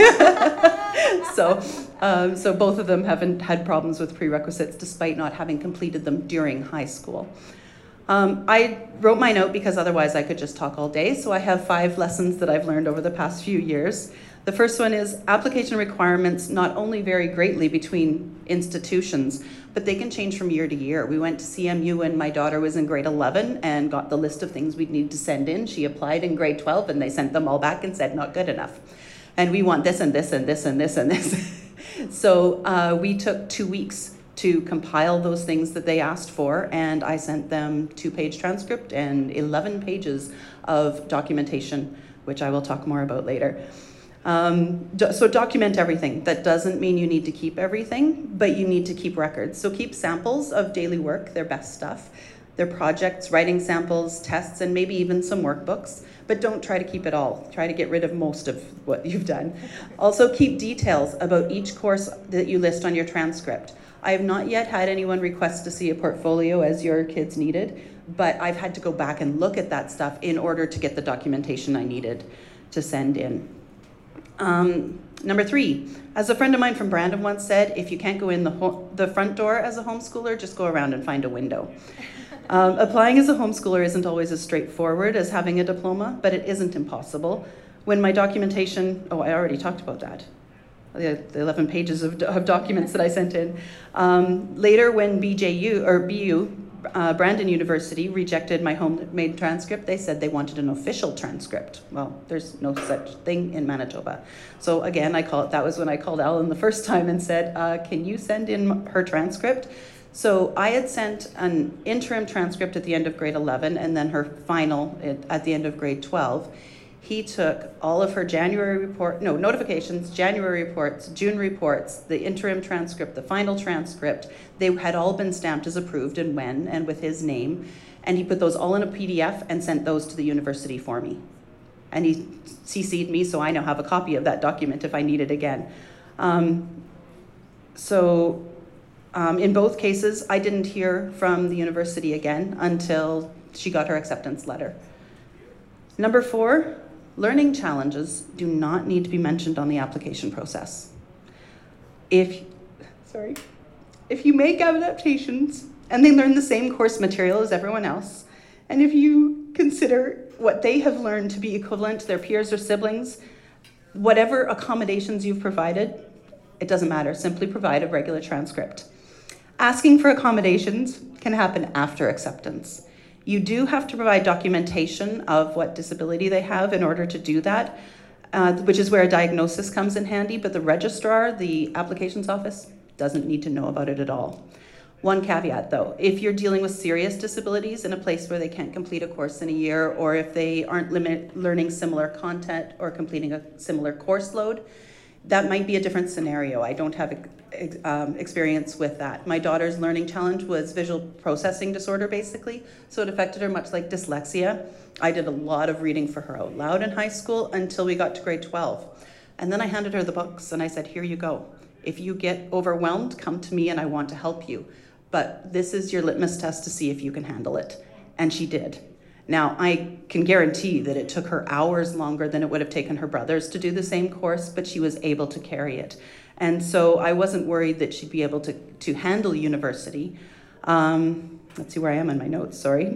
so, um, so both of them haven't had problems with prerequisites despite not having completed them during high school. Um, I wrote my note because otherwise I could just talk all day. So I have five lessons that I've learned over the past few years. The first one is application requirements not only vary greatly between institutions, but they can change from year to year. We went to C M U when my daughter was in grade eleven and got the list of things we'd need to send in. She applied in grade twelve and they sent them all back and said, not good enough. And we want this and this and this and this and this. So uh, we took two weeks to compile those things that they asked for, and I sent them two-page transcript and eleven pages of documentation, which I will talk more about later. Um, do, so document everything. That doesn't mean you need to keep everything, but you need to keep records. So keep samples of daily work, their best stuff, their projects, writing samples, tests, and maybe even some workbooks, but don't try to keep it all. Try to get rid of most of what you've done. Also keep details about each course that you list on your transcript. I have not yet had anyone request to see a portfolio as your kids needed, but I've had to go back and look at that stuff in order to get the documentation I needed to send in. Um, number three, as a friend of mine from Brandon once said, if you can't go in the, ho- the front door as a homeschooler, just go around and find a window. Um, applying as a homeschooler isn't always as straightforward as having a diploma, but it isn't impossible. When my documentation, oh, I already talked about that. The eleven pages of, of documents that I sent in. Um, later, when B J U, or B U, uh, Brandon University, rejected my homemade transcript, they said they wanted an official transcript. Well, there's no such thing in Manitoba. So again, I called, that was when I called Alan the first time and said, uh, can you send in her transcript? So I had sent an interim transcript at the end of grade eleven and then her final at the end of grade twelve. He took all of her January report, no, notifications, January reports, June reports, the interim transcript, the final transcript. They had all been stamped as approved and when, and with his name. And he put those all in a P D F and sent those to the university for me. And he C C'd me, so I now have a copy of that document if I need it again. Um, so um, in both cases, I didn't hear from the university again until she got her acceptance letter. Number four, learning challenges do not need to be mentioned on the application process. If, sorry, if you make adaptations and they learn the same course material as everyone else, And if you consider what they have learned to be equivalent to their peers or siblings, whatever accommodations you've provided, it doesn't matter, simply provide a regular transcript. Asking for accommodations can happen after acceptance. You do have to provide documentation of what disability they have in order to do that, uh, which is where a diagnosis comes in handy, but the registrar, the applications office, doesn't need to know about it at all. One caveat though, if you're dealing with serious disabilities in a place where they can't complete a course in a year, or if they aren't limit, learning similar content or completing a similar course load, that might be a different scenario. I don't have um, experience with that. My daughter's learning challenge was visual processing disorder, basically, so it affected her much like dyslexia. I did a lot of reading for her out loud in high school until we got to grade twelve. And then I handed her the books and I said, here you go. If you get overwhelmed, come to me and I want to help you. But this is your litmus test to see if you can handle it. And she did. Now, I can guarantee that it took her hours longer than it would have taken her brothers to do the same course, but she was able to carry it. And so I wasn't worried that she'd be able to, to handle university. Um, let's see where I am in my notes, sorry.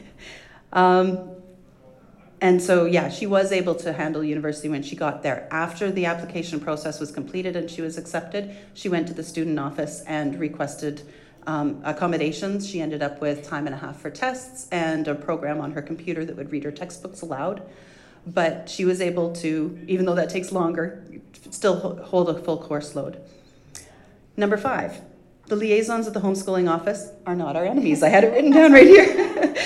um, and so, yeah, she was able to handle university when she got there. After the application process was completed and she was accepted, she went to the student office and requested Um, accommodations. She ended up with time and a half for tests and a program on her computer that would read her textbooks aloud. But she was able to, even though that takes longer, still hold a full course load. Number five, the liaisons at the homeschooling office are not our enemies. I had it written down right here.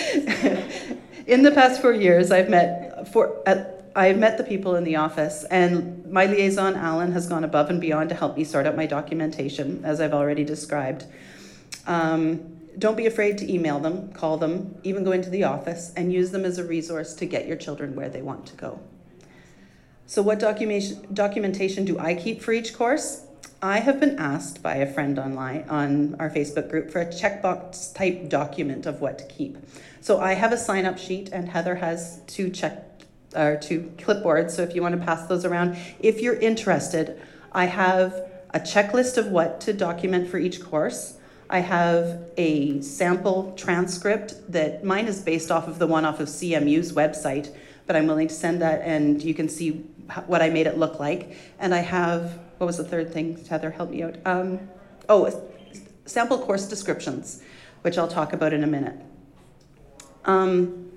In the past four years, I've met four, uh, I've met the people in the office, and my liaison, Alan, has gone above and beyond to help me sort out my documentation, as I've already described. Um, don't be afraid to email them, call them, even go into the office and use them as a resource to get your children where they want to go. So what documentation, documentation do I keep for each course? I have been asked by a friend online on our Facebook group for a checkbox type document of what to keep. So I have a sign up sheet and Heather has two check or two clipboards. So if you want to pass those around, if you're interested, I have a checklist of what to document for each course. I have a sample transcript that mine is based off of the one off of C M U's website, but I'm willing to send that and you can see what I made it look like. And I have, what was the third thing? Heather, help me out. Um, oh, sample course descriptions, which I'll talk about in a minute. Um,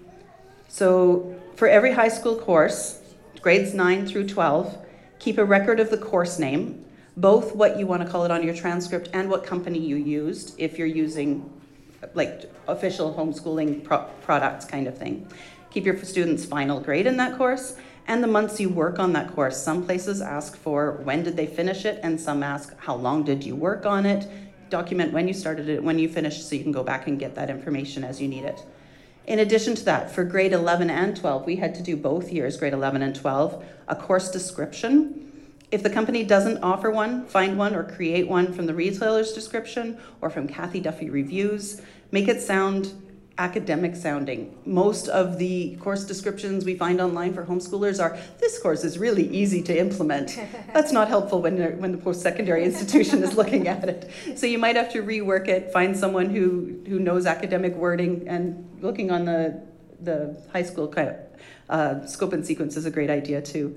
so for every high school course, grades nine through twelve, keep a record of the course name, both what you want to call it on your transcript and what company you used if you're using like official homeschooling pro- products kind of thing. Keep your students' final grade in that course and the months you work on that course. Some places ask for when did they finish it and some ask how long did you work on it. Document when you started it, when you finished, so you can go back and get that information as you need it. In addition to that, for grade eleven and twelve, we had to do both years, grade eleven and twelve, a course description. If the company doesn't offer one, find one or create one from the retailer's description or from Kathy Duffy reviews. Make it sound academic sounding. Most of the course descriptions we find online for homeschoolers are, this course is really easy to implement. That's not helpful when, when the post-secondary institution is looking at it. So you might have to rework it, find someone who, who knows academic wording, and looking on the, the high school kind of, uh, scope and sequence is a great idea too.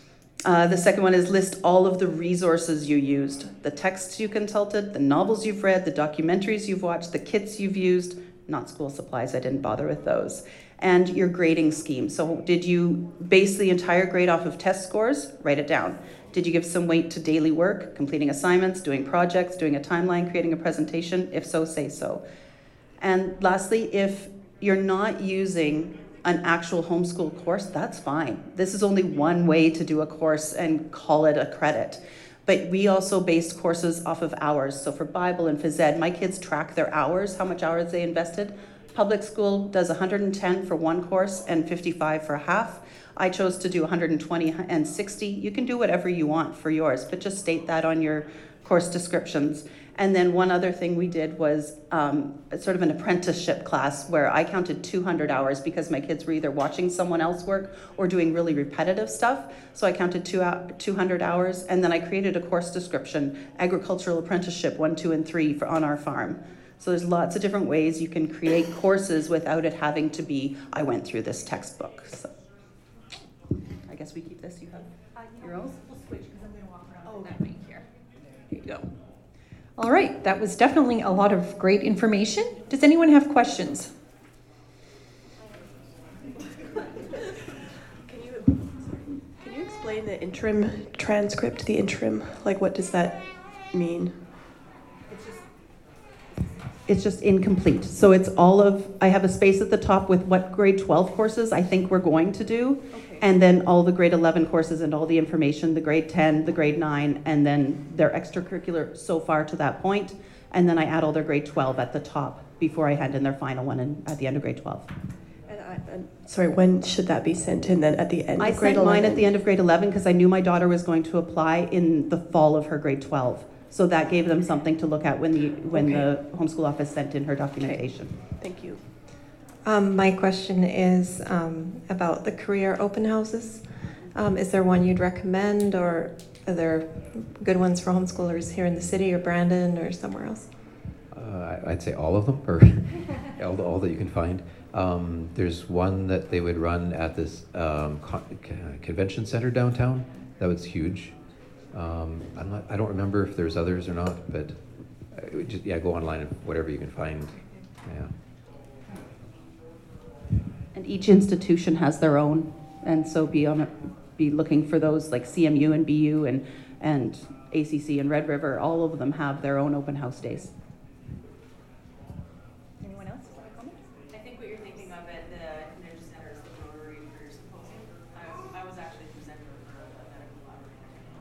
Uh, the second one is list all of the resources you used, the texts you consulted, the novels you've read, the documentaries you've watched, the kits you've used, not school supplies, I didn't bother with those, and your grading scheme. So did you base the entire grade off of test scores? Write it down. Did you give some weight to daily work, completing assignments, doing projects, doing a timeline, creating a presentation? If so, say so. And lastly, if you're not using an actual homeschool course, that's fine. This is only one way to do a course and call it a credit. But we also based courses off of hours. So for Bible and phys ed, my kids track their hours, how much hours they invested. Public school does one hundred ten for one course and fifty-five for half. I chose to do one hundred twenty and sixty. You can do whatever you want for yours, but just state that on your course descriptions. And then one other thing we did was um, sort of an apprenticeship class where I counted two hundred hours because my kids were either watching someone else work or doing really repetitive stuff. So I counted two, two hundred hours, and then I created a course description, agricultural apprenticeship one, two, and three for on our farm. So there's lots of different ways you can create courses without it having to be, I went through this textbook. So I guess we keep this. You have uh, you your own? We'll switch because I'm going to walk around oh, that mic here. There you go. All right, that was definitely a lot of great information. Does anyone have questions? Can you, can you explain the interim transcript, the interim? Like, what does that mean? It's just incomplete. So it's all of, I have a space at the top with what grade twelve courses I think we're going to do. Okay. And then all the grade eleven courses and all the information, the grade ten, the grade nine, and then their extracurricular so far to that point. And then I add all their grade twelve at the top before I hand in their final one in, at the end of grade twelve. And I, I'm sorry, when should that be sent in then? At the end I of grade sent eleven? mine at the end of grade eleven because I knew my daughter was going to apply in the fall of her grade twelve. So that gave them something to look at when the when okay. the homeschool office sent in her documentation. Okay. Thank you. Um, my question is um, about the career open houses. Um, is there one you'd recommend, or are there good ones for homeschoolers here in the city or Brandon or somewhere else? Uh, I'd say all of them, or all, all that you can find. Um, there's one that they would run at this um, con- convention center downtown. That was huge. Um, I'm not, I don't remember if there's others or not, but uh, just, yeah, go online and whatever you can find. Yeah. And each institution has their own, and so be on a, be looking for those like C M U and B U and and A C C and Red River. All of them have their own open house days. Anyone else want to comment? I think what you're thinking of at the convention center is the Rotary Career Symposium. I, I was actually presenter for a medical collaborator.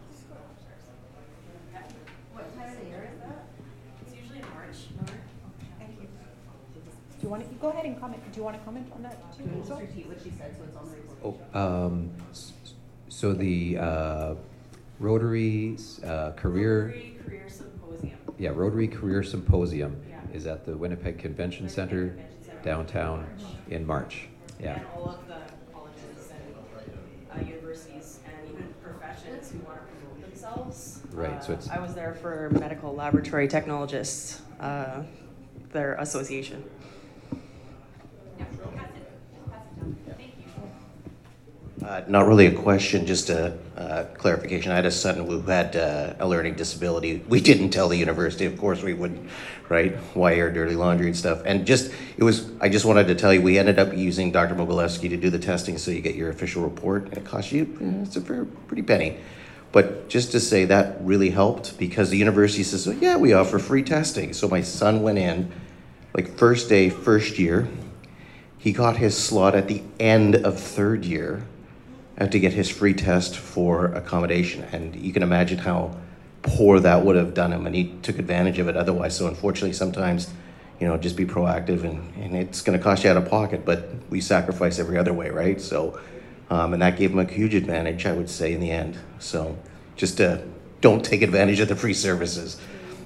What time of the year is that? It's usually in March. Thank you. Do you want to go ahead and comment? Do you want to comment on that too? Can you just repeat what she said so it's on the report? Oh, um, so the uh, Rotary uh, Career Rotary Career Symposium. Yeah, Rotary Career Symposium yeah. is at the Winnipeg Convention Winnipeg Center, Convention Center downtown in March. Yeah. And all of the colleges and uh, universities and even professions who want to promote themselves. Right. Uh, so it's. I was there for medical laboratory technologists, uh, their association. Uh, not really a question, just a uh, clarification. I had a son who had uh, a learning disability. We didn't tell the university, of course we wouldn't, right? Why air dirty laundry and stuff. And just, it was, I just wanted to tell you, we ended up using Doctor Mogilewski to do the testing so you get your official report. And it cost you, it's a fair, pretty penny. But just to say that really helped because the university says, oh, yeah, we offer free testing. So my son went in, like first day, first year. He got his slot at the end of third year. To get his free test for accommodation. And you can imagine how poor that would have done him, and he took advantage of it otherwise. So unfortunately, sometimes, you know, just be proactive, and, and it's gonna cost you out of pocket, but we sacrifice every other way, right? So, um, and that gave him a huge advantage, I would say, in the end. So just uh, don't take advantage of the free services.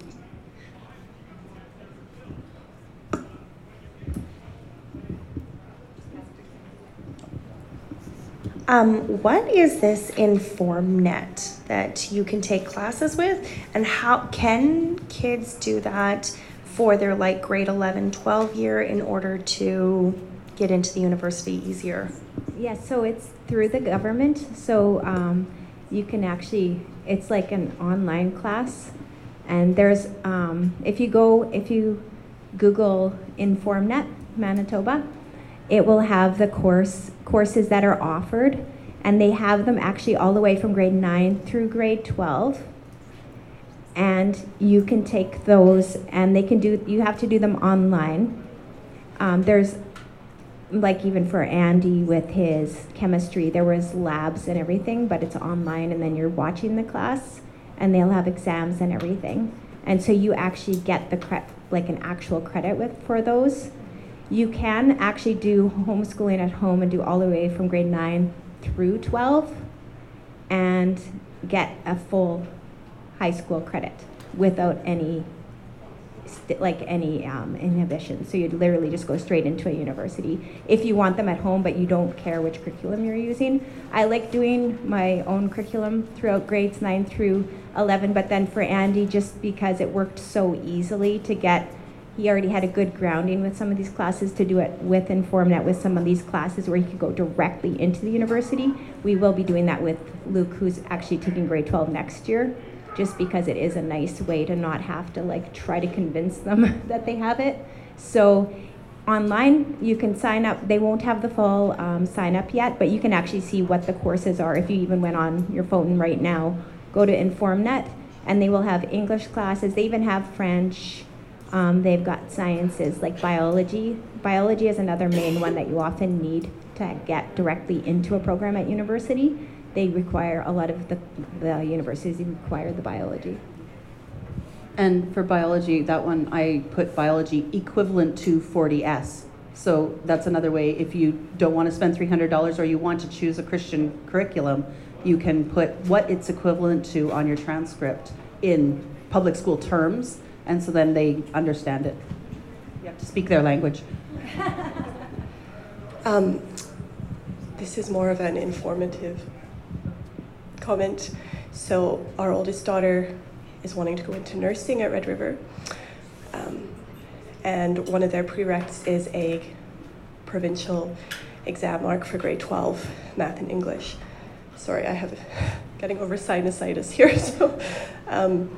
Um, what is this InformNet that you can take classes with, and how can kids do that for their like grade eleven, twelve year in order to get into the university easier? Yeah, so it's through the government, so um, you can actually, it's like an online class, and there's, um, if you go, if you Google InformNet Manitoba, it will have the course courses that are offered, and they have them actually all the way from grade nine through grade twelve. And you can take those, and they can do, you have to do them online. Um, there's, like even for Andy with his chemistry, there was labs and everything, but it's online, and then you're watching the class, and they'll have exams and everything. And so you actually get the cre- like an actual credit with for those. You can actually do homeschooling at home and do all the way from grade nine through twelve and get a full high school credit without any st- like any um, inhibition. So you'd literally just go straight into a university if you want them at home, but you don't care which curriculum you're using. I like doing my own curriculum throughout grades nine through eleven, but then for Andy, just because it worked so easily to get he already had a good grounding with some of these classes to do it with InformNet with some of these classes where he could go directly into the university. We will be doing that with Luke, who's actually taking grade twelve next year, just because it is a nice way to not have to like try to convince them that they have it. So online, you can sign up. They won't have the full um, sign up yet, but you can actually see what the courses are. If you even went on your phone right now, go to InformNet, and they will have English classes. They even have French. Um, they've got sciences like biology. Biology is another main one that you often need to get directly into a program at university. They require, a lot of the, the universities require the biology. And for biology, that one I put biology equivalent to forty S. So that's another way, if you don't want to spend three hundred dollars or you want to choose a Christian curriculum, you can put what it's equivalent to on your transcript in public school terms, and so then they understand it. You have to speak their language. Um, this is more of an informative comment. So our oldest daughter is wanting to go into nursing at Red River. Um, and one of their prereqs is a provincial exam mark for grade twelve, math and English. Sorry, I have getting over sinusitis here. So, um,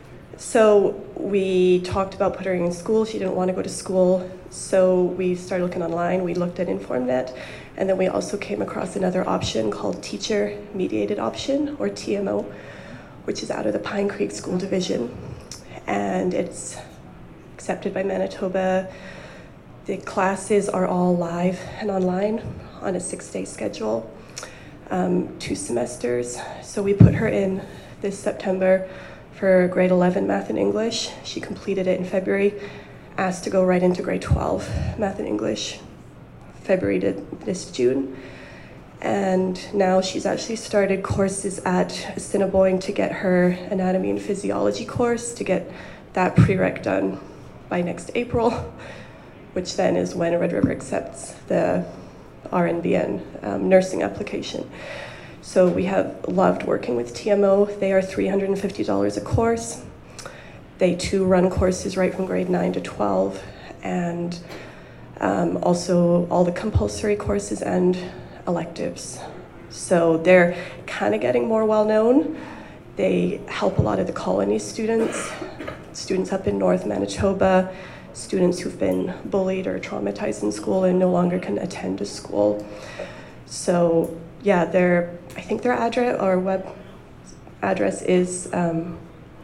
so we talked about putting her in school. She didn't want to go to school. So we started looking online. We looked at InformNet. And then we also came across another option called Teacher Mediated Option, or T M O, which is out of the Pine Creek School Division. And it's accepted by Manitoba. The classes are all live and online on a six-day schedule, um, two semesters. So we put her in this September for grade eleven math and English. She completed it in February, asked to go right into grade twelve math and English, February to this June. And now she's actually started courses at Assiniboine to get her anatomy and physiology course, to get that prereq done by next April, which then is when Red River accepts the R N B N um, nursing application. So we have loved working with T M O. They are three hundred fifty dollars a course. They too run courses right from grade nine to twelve, and um, also all the compulsory courses and electives. So they're kind of getting more well known. They help a lot of the colony students, students up in North Manitoba, students who've been bullied or traumatized in school and no longer can attend a school. So yeah, their, I think their address or web address is um,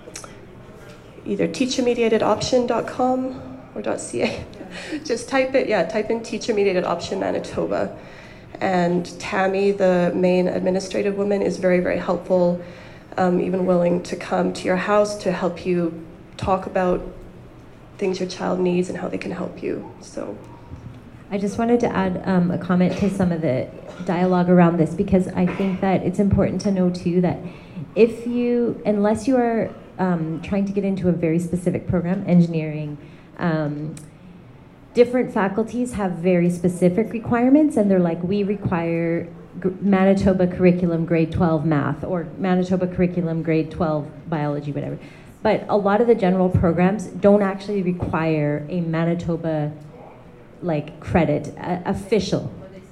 either teacher mediated option dot com or .ca. Just type it, yeah, type in Teacher Mediated Option Manitoba. And Tammy, the main administrative woman, is very, very helpful, um, even willing to come to your house to help you talk about things your child needs and how they can help you. So, I just wanted to add um, a comment to some of the dialogue around this, because I think that it's important to know too that if you, unless you are um, trying to get into a very specific program, engineering, um, different faculties have very specific requirements, and they're like, we require G- Manitoba curriculum grade twelve math, or Manitoba curriculum grade twelve biology, whatever. But a lot of the general programs don't actually require a Manitoba like credit, uh, official.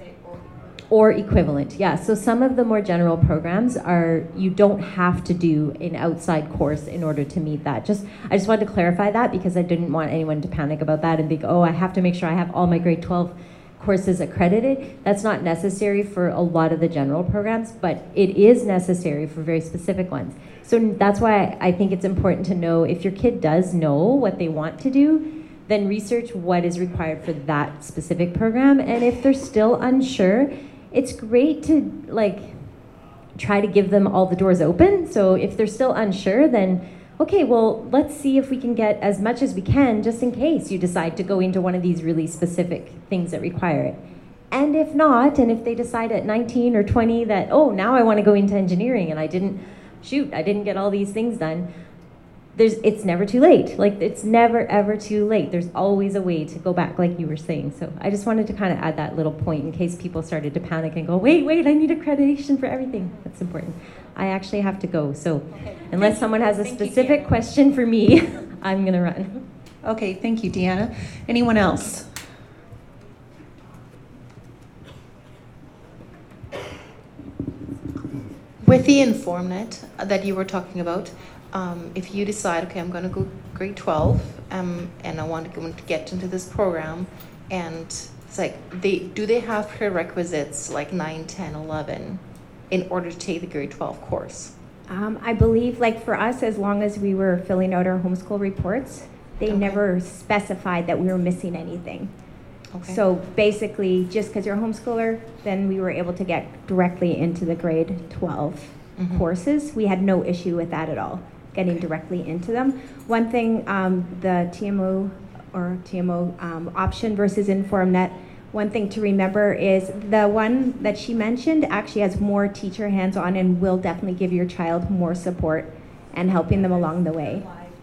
Or equivalent, yeah. So some of the more general programs are, you don't have to do an outside course in order to meet that. Just, I just wanted to clarify that, because I didn't want anyone to panic about that and think, oh, I have to make sure I have all my grade twelve courses accredited. That's not necessary for a lot of the general programs, but it is necessary for very specific ones. So that's why I think it's important to know, if your kid does know what they want to do, then research what is required for that specific program. And if they're still unsure, it's great to like try to give them all the doors open. So if they're still unsure, then okay, well, let's see if we can get as much as we can, just in case you decide to go into one of these really specific things that require it. And if not, and if they decide at nineteen or twenty that, oh, now I want to go into engineering and I didn't, shoot, I didn't get all these things done, there's, it's never too late. Like, it's never, ever too late. There's always a way to go back, like you were saying. So I just wanted to kind of add that little point in case people started to panic and go, wait, wait, I need accreditation for everything. That's important. I actually have to go. So okay. Unless someone has a Thank specific you, question for me, I'm going to run. Okay, thank you, Deanna. Anyone else? With the InformNet that you were talking about, um, if you decide, okay, I'm going to go grade twelve, um, and I want to go to get into this program, and it's like, they do they have prerequisites like nine, ten, eleven in order to take the grade twelve course? Um, I believe, like for us, as long as we were filling out our homeschool reports, they Okay. never specified that we were missing anything. Okay. So basically, just because you're a homeschooler, then we were able to get directly into the grade twelve Mhm. courses. We had no issue with that at all, getting directly into them. One thing, um, the T M O or T M O um, option versus InformNet, one thing to remember is the one that she mentioned actually has more teacher hands-on and will definitely give your child more support and helping them along the way.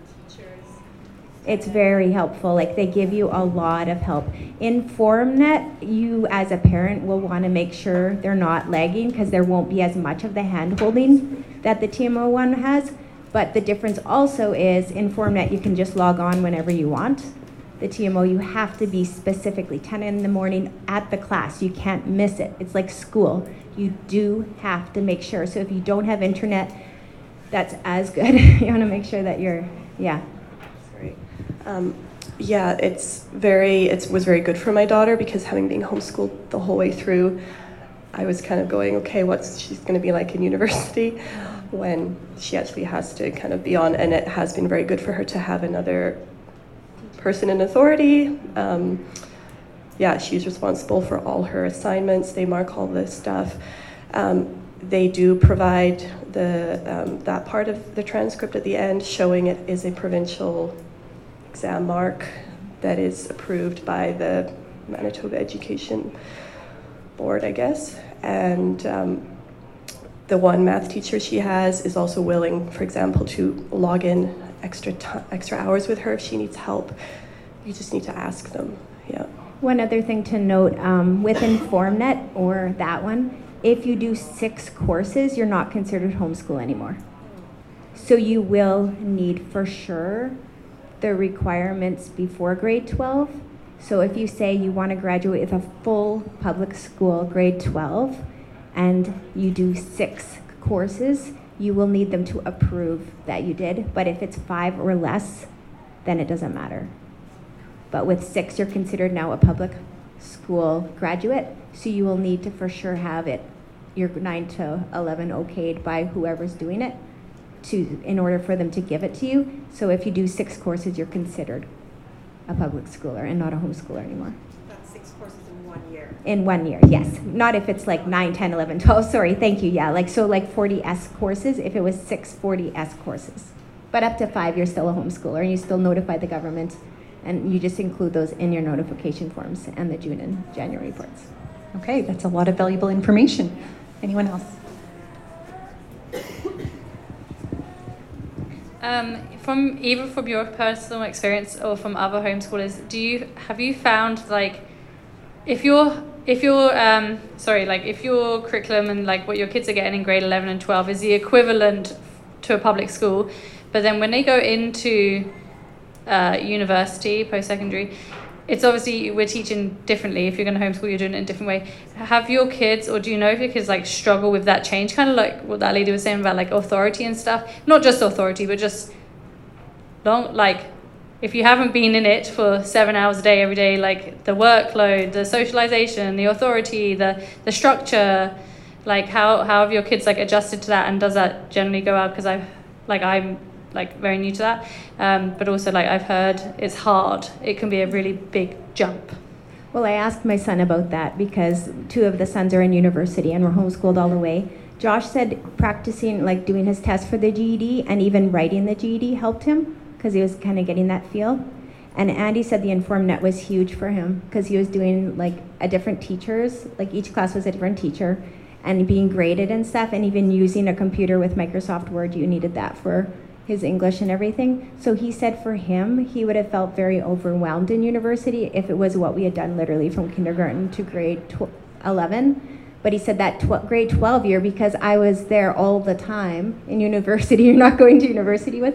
It's very helpful. Like, they give you a lot of help. InformNet, you as a parent will want to make sure they're not lagging because there won't be as much of the hand-holding that the T M O one has. But the difference also is InformNet, you can just log on whenever you want. The T M O, you have to be specifically ten in the morning at the class. You can't miss it. It's like school. You do have to make sure. So if you don't have internet, that's as good. You want to make sure that you're, yeah. Sorry. Um, yeah, it's very, it was very good for my daughter because having been homeschooled the whole way through, I was kind of going, okay, what's she's going to be like in university when she actually has to kind of be on, and it has been very good for her to have another person in authority. Um, yeah, she's responsible for all her assignments. They mark all this stuff. Um, they do provide the um, that part of the transcript at the end showing it is a provincial exam mark that is approved by the Manitoba Education Board, I guess. And um, the one math teacher she has is also willing, for example, to log in extra t- extra hours with her if she needs help. You just need to ask them. Yeah. One other thing to note, um, with InformNet or that one, if you do six courses, you're not considered homeschool anymore. So you will need for sure the requirements before grade twelve. So if you say you want to graduate with a full public school grade twelve and you do six courses, you will need them to approve that you did. But if it's five or less, then it doesn't matter. But with six, you're considered now a public school graduate, so you will need to for sure have it, your nine to eleven okayed by whoever's doing it, to in order for them to give it to you. So if you do six courses, you're considered a public schooler and not a homeschooler anymore. That's six courses in one year. In one year, yes. Not if it's like nine, ten, eleven, twelve, sorry, thank you, yeah. Like, so like forty S courses, if it was six forty S courses. But up to five, you're still a homeschooler and you still notify the government, and you just include those in your notification forms and the June and January reports. Okay, that's a lot of valuable information. Anyone else? Um, from either from your personal experience or from other homeschoolers, do you have you found like if you're if you're um, sorry like if your curriculum and like what your kids are getting in grade eleven and twelve is the equivalent to a public school, but then when they go into uh, university, post-secondary, it's obviously we're teaching differently. If you're going to homeschool, you're doing it in a different way. Have your kids, or do you know if your kids like struggle with that change? Kind of like what that lady was saying about like authority and stuff. Not just authority, but just long like if you haven't been in it for seven hours a day every day, like the workload, the socialization, the authority, the the structure. Like how how have your kids like adjusted to that, and does that generally go out? Because I've like I'm. like very new to that, um, but also like I've heard it's hard. It can be a really big jump. Well, I asked my son about that because two of the sons are in university and were homeschooled all the way. Josh said practicing, like doing his test for the G E D and even writing the G E D helped him because he was kind of getting that feel. And Andy said the InformNet was huge for him because he was doing like a different teachers, like each class was a different teacher, and being graded and stuff, and even using a computer with Microsoft Word, you needed that for his English and everything. So he said for him, he would have felt very overwhelmed in university if it was what we had done literally from kindergarten to grade eleven. But he said that tw- grade twelve year, because I was there all the time in university, you're not going to university with them,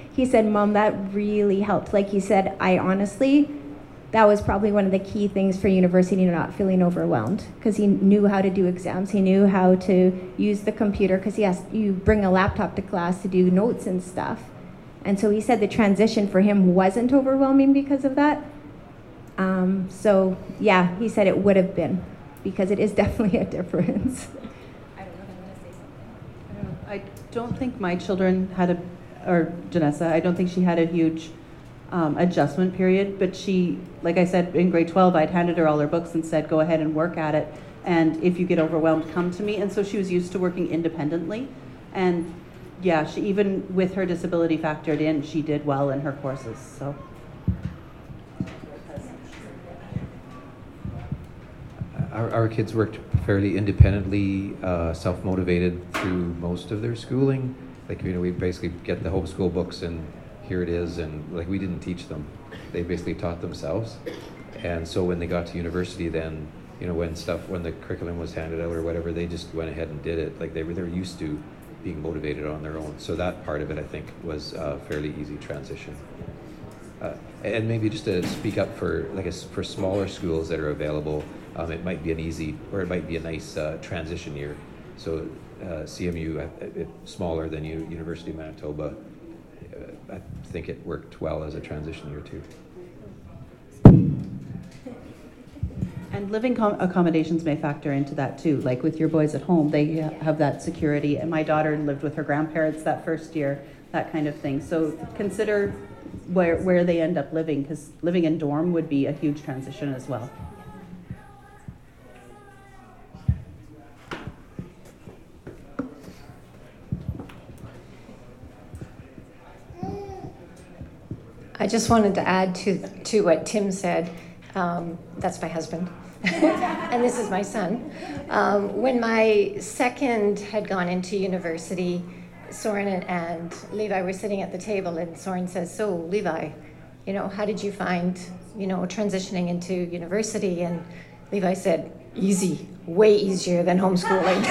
he said, Mom, that really helped. Like he said, I honestly, that was probably one of the key things for university, not feeling overwhelmed, because he knew how to do exams. He knew how to use the computer, because he has, you bring a laptop to class to do notes and stuff. And so he said the transition for him wasn't overwhelming because of that. Um, so yeah, he said it would have been, because it is definitely a difference. I don't know if I'm going to say something. I don't know. I don't think my children had a, or Janessa, I don't think she had a huge um, adjustment period, but she, like I said, in grade twelve, I'd handed her all her books and said, go ahead and work at it. And if you get overwhelmed, come to me. And so she was used to working independently. And yeah, she, even with her disability factored in, she did well in her courses, so. Our, our kids worked fairly independently, uh, self-motivated through most of their schooling. Like, you know, we basically get the homeschool books and here it is, and like we didn't teach them. They basically taught themselves. And so when they got to university then, you know, when stuff, when the curriculum was handed out or whatever, they just went ahead and did it. Like they were, they were used to being motivated on their own. So that part of it, I think, was a fairly easy transition. Uh, and maybe just to speak up for, like, a, for smaller schools that are available, um, it might be an easy, or it might be a nice uh, transition year. So uh, C M U, uh, it, smaller than U, University of Manitoba, uh, I think it worked well as a transition year too. And living com- accommodations may factor into that too. Like with your boys at home, they have that security. And my daughter lived with her grandparents that first year, that kind of thing. So consider where where they end up living, because living in dorm would be a huge transition as well. I just wanted to add to to what Tim said. Um, that's my husband. And this is my son. Um, when my second had gone into university, Soren and, and Levi were sitting at the table, and Soren says, so Levi, you know, how did you find, you know, transitioning into university? And Levi said, easy, way easier than homeschooling.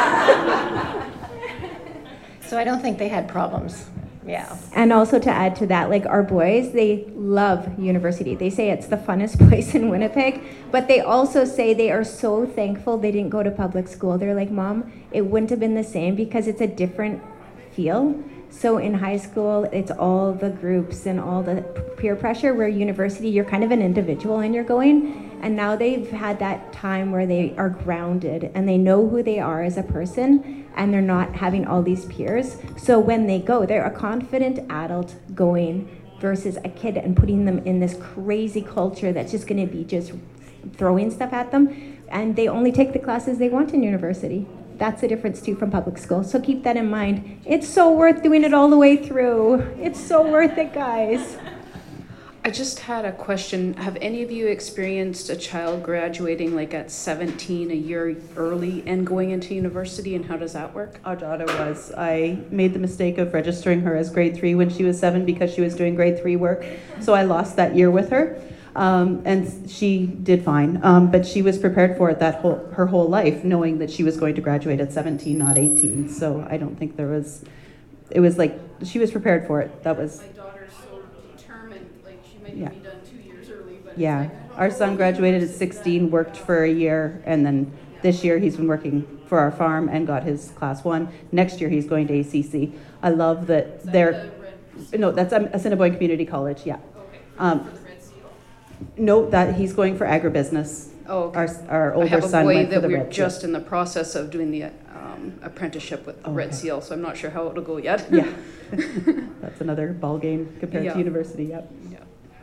So I don't think they had problems. Yeah. And also to add to that, like our boys, they love university. They say it's the funnest place in Winnipeg, but they also say they are so thankful they didn't go to public school. They're like, Mom, it wouldn't have been the same because it's a different feel. So in high school, it's all the groups and all the peer pressure, where university, you're kind of an individual and you're going. And now they've had that time where they are grounded and they know who they are as a person, and they're not having all these peers. So when they go, they're a confident adult going versus a kid and putting them in this crazy culture that's just going to be just throwing stuff at them. And they only take the classes they want in university. That's the difference too from public school. So keep that in mind. It's so worth doing it all the way through. It's so worth it, guys. I just had a question. Have any of you experienced a child graduating like at seventeen, a year early, and going into university, and how does that work? Our daughter was. I made the mistake of registering her as grade three when she was seven because she was doing grade three work. So I lost that year with her. Um, and she did fine, um, but she was prepared for it that whole her whole life, knowing that she was going to graduate at seventeen, not eighteen. So I don't think there was, it was like, she was prepared for it. That was. My daughter's so determined, like she might Yeah. be done two years early, but Yeah, it's like, our son graduated at sixteen, worked for a year, and then this year he's been working for our farm and got his class one. Next year he's going to A C C. I love that they're, no, that's um, Assiniboine Community College, yeah. Um, No, that he's going for agribusiness. Oh, okay. Our, our older I have a son boy went for that the we're Red just Seal. in the process of doing the um, apprenticeship with the Oh, Red okay. Seal, so I'm not sure how it'll go yet. Yeah, that's another ball game compared Yeah. to university, yep. Yeah.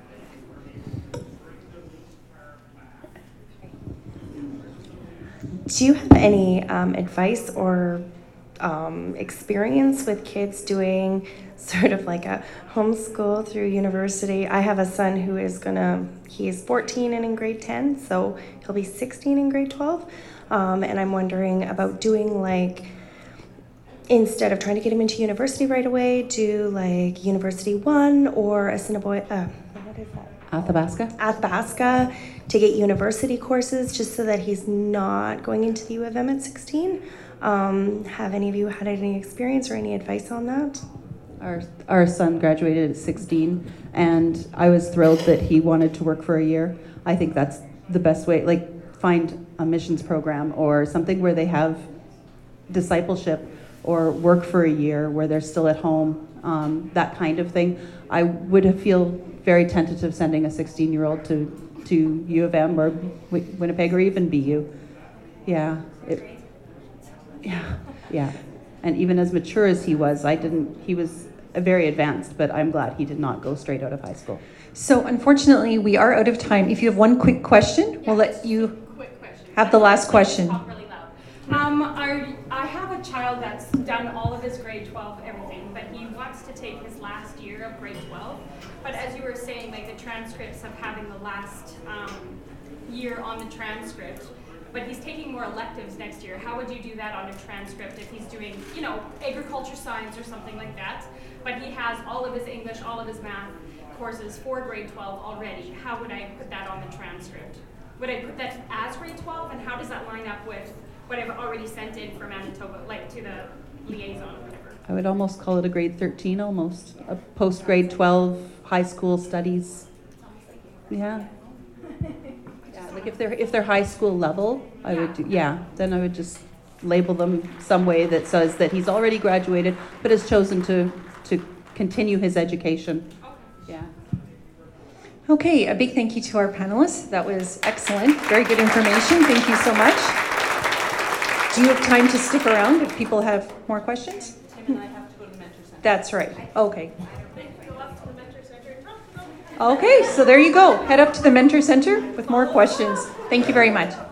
Do you have any um, advice or um, experience with kids doing sort of like a homeschool through university? I have a son who is gonna, he's fourteen and in grade ten, so he'll be sixteen in grade twelve. Um, and I'm wondering about doing like, instead of trying to get him into university right away, do like University One or Assiniboine, uh, what is that? Athabasca? Athabasca to get university courses, just so that he's not going into the U of M at sixteen. Um, have any of you had any experience or any advice on that? Our, our son graduated at sixteen, and I was thrilled that he wanted to work for a year. I think that's the best way, like find a missions program or something where they have discipleship or work for a year where they're still at home, um, that kind of thing. I would feel very tentative sending a sixteen-year-old to, to U of M or Winnipeg or even B U. Yeah, it, yeah, yeah. And even as mature as he was, I didn't, he was very advanced, but I'm glad he did not go straight out of high school. So unfortunately, we are out of time. If you have one quick question, we'll let you have the last question. Um, I, I have a child that's done all of his grade twelve, everything, but he wants to take his last year of grade twelve. But as you were saying, like the transcripts of having the last um, year on the transcript, but he's taking more electives next year. How would you do that on a transcript if he's doing, you know, agriculture science or something like that, but he has all of his English, all of his math courses for grade twelve already? How would I put that on the transcript? Would I put that as grade twelve, and how does that line up with what I've already sent in for Manitoba, like to the liaison or whatever? I would almost call it a grade thirteen, almost. A post-grade twelve high school studies. Yeah. Yeah, like if they're if they're high school level, I would do, yeah, then I would just label them some way that says that he's already graduated, but has chosen to, to continue his education. Yeah. Okay, a big thank you to our panelists. That was excellent. Very good information. Thank you so much. Do you have time to stick around if people have more questions? Tim and I have to go to the Mentor Center. That's right. Okay. Okay, so there you go. Head up to the Mentor Center with more questions. Thank you very much.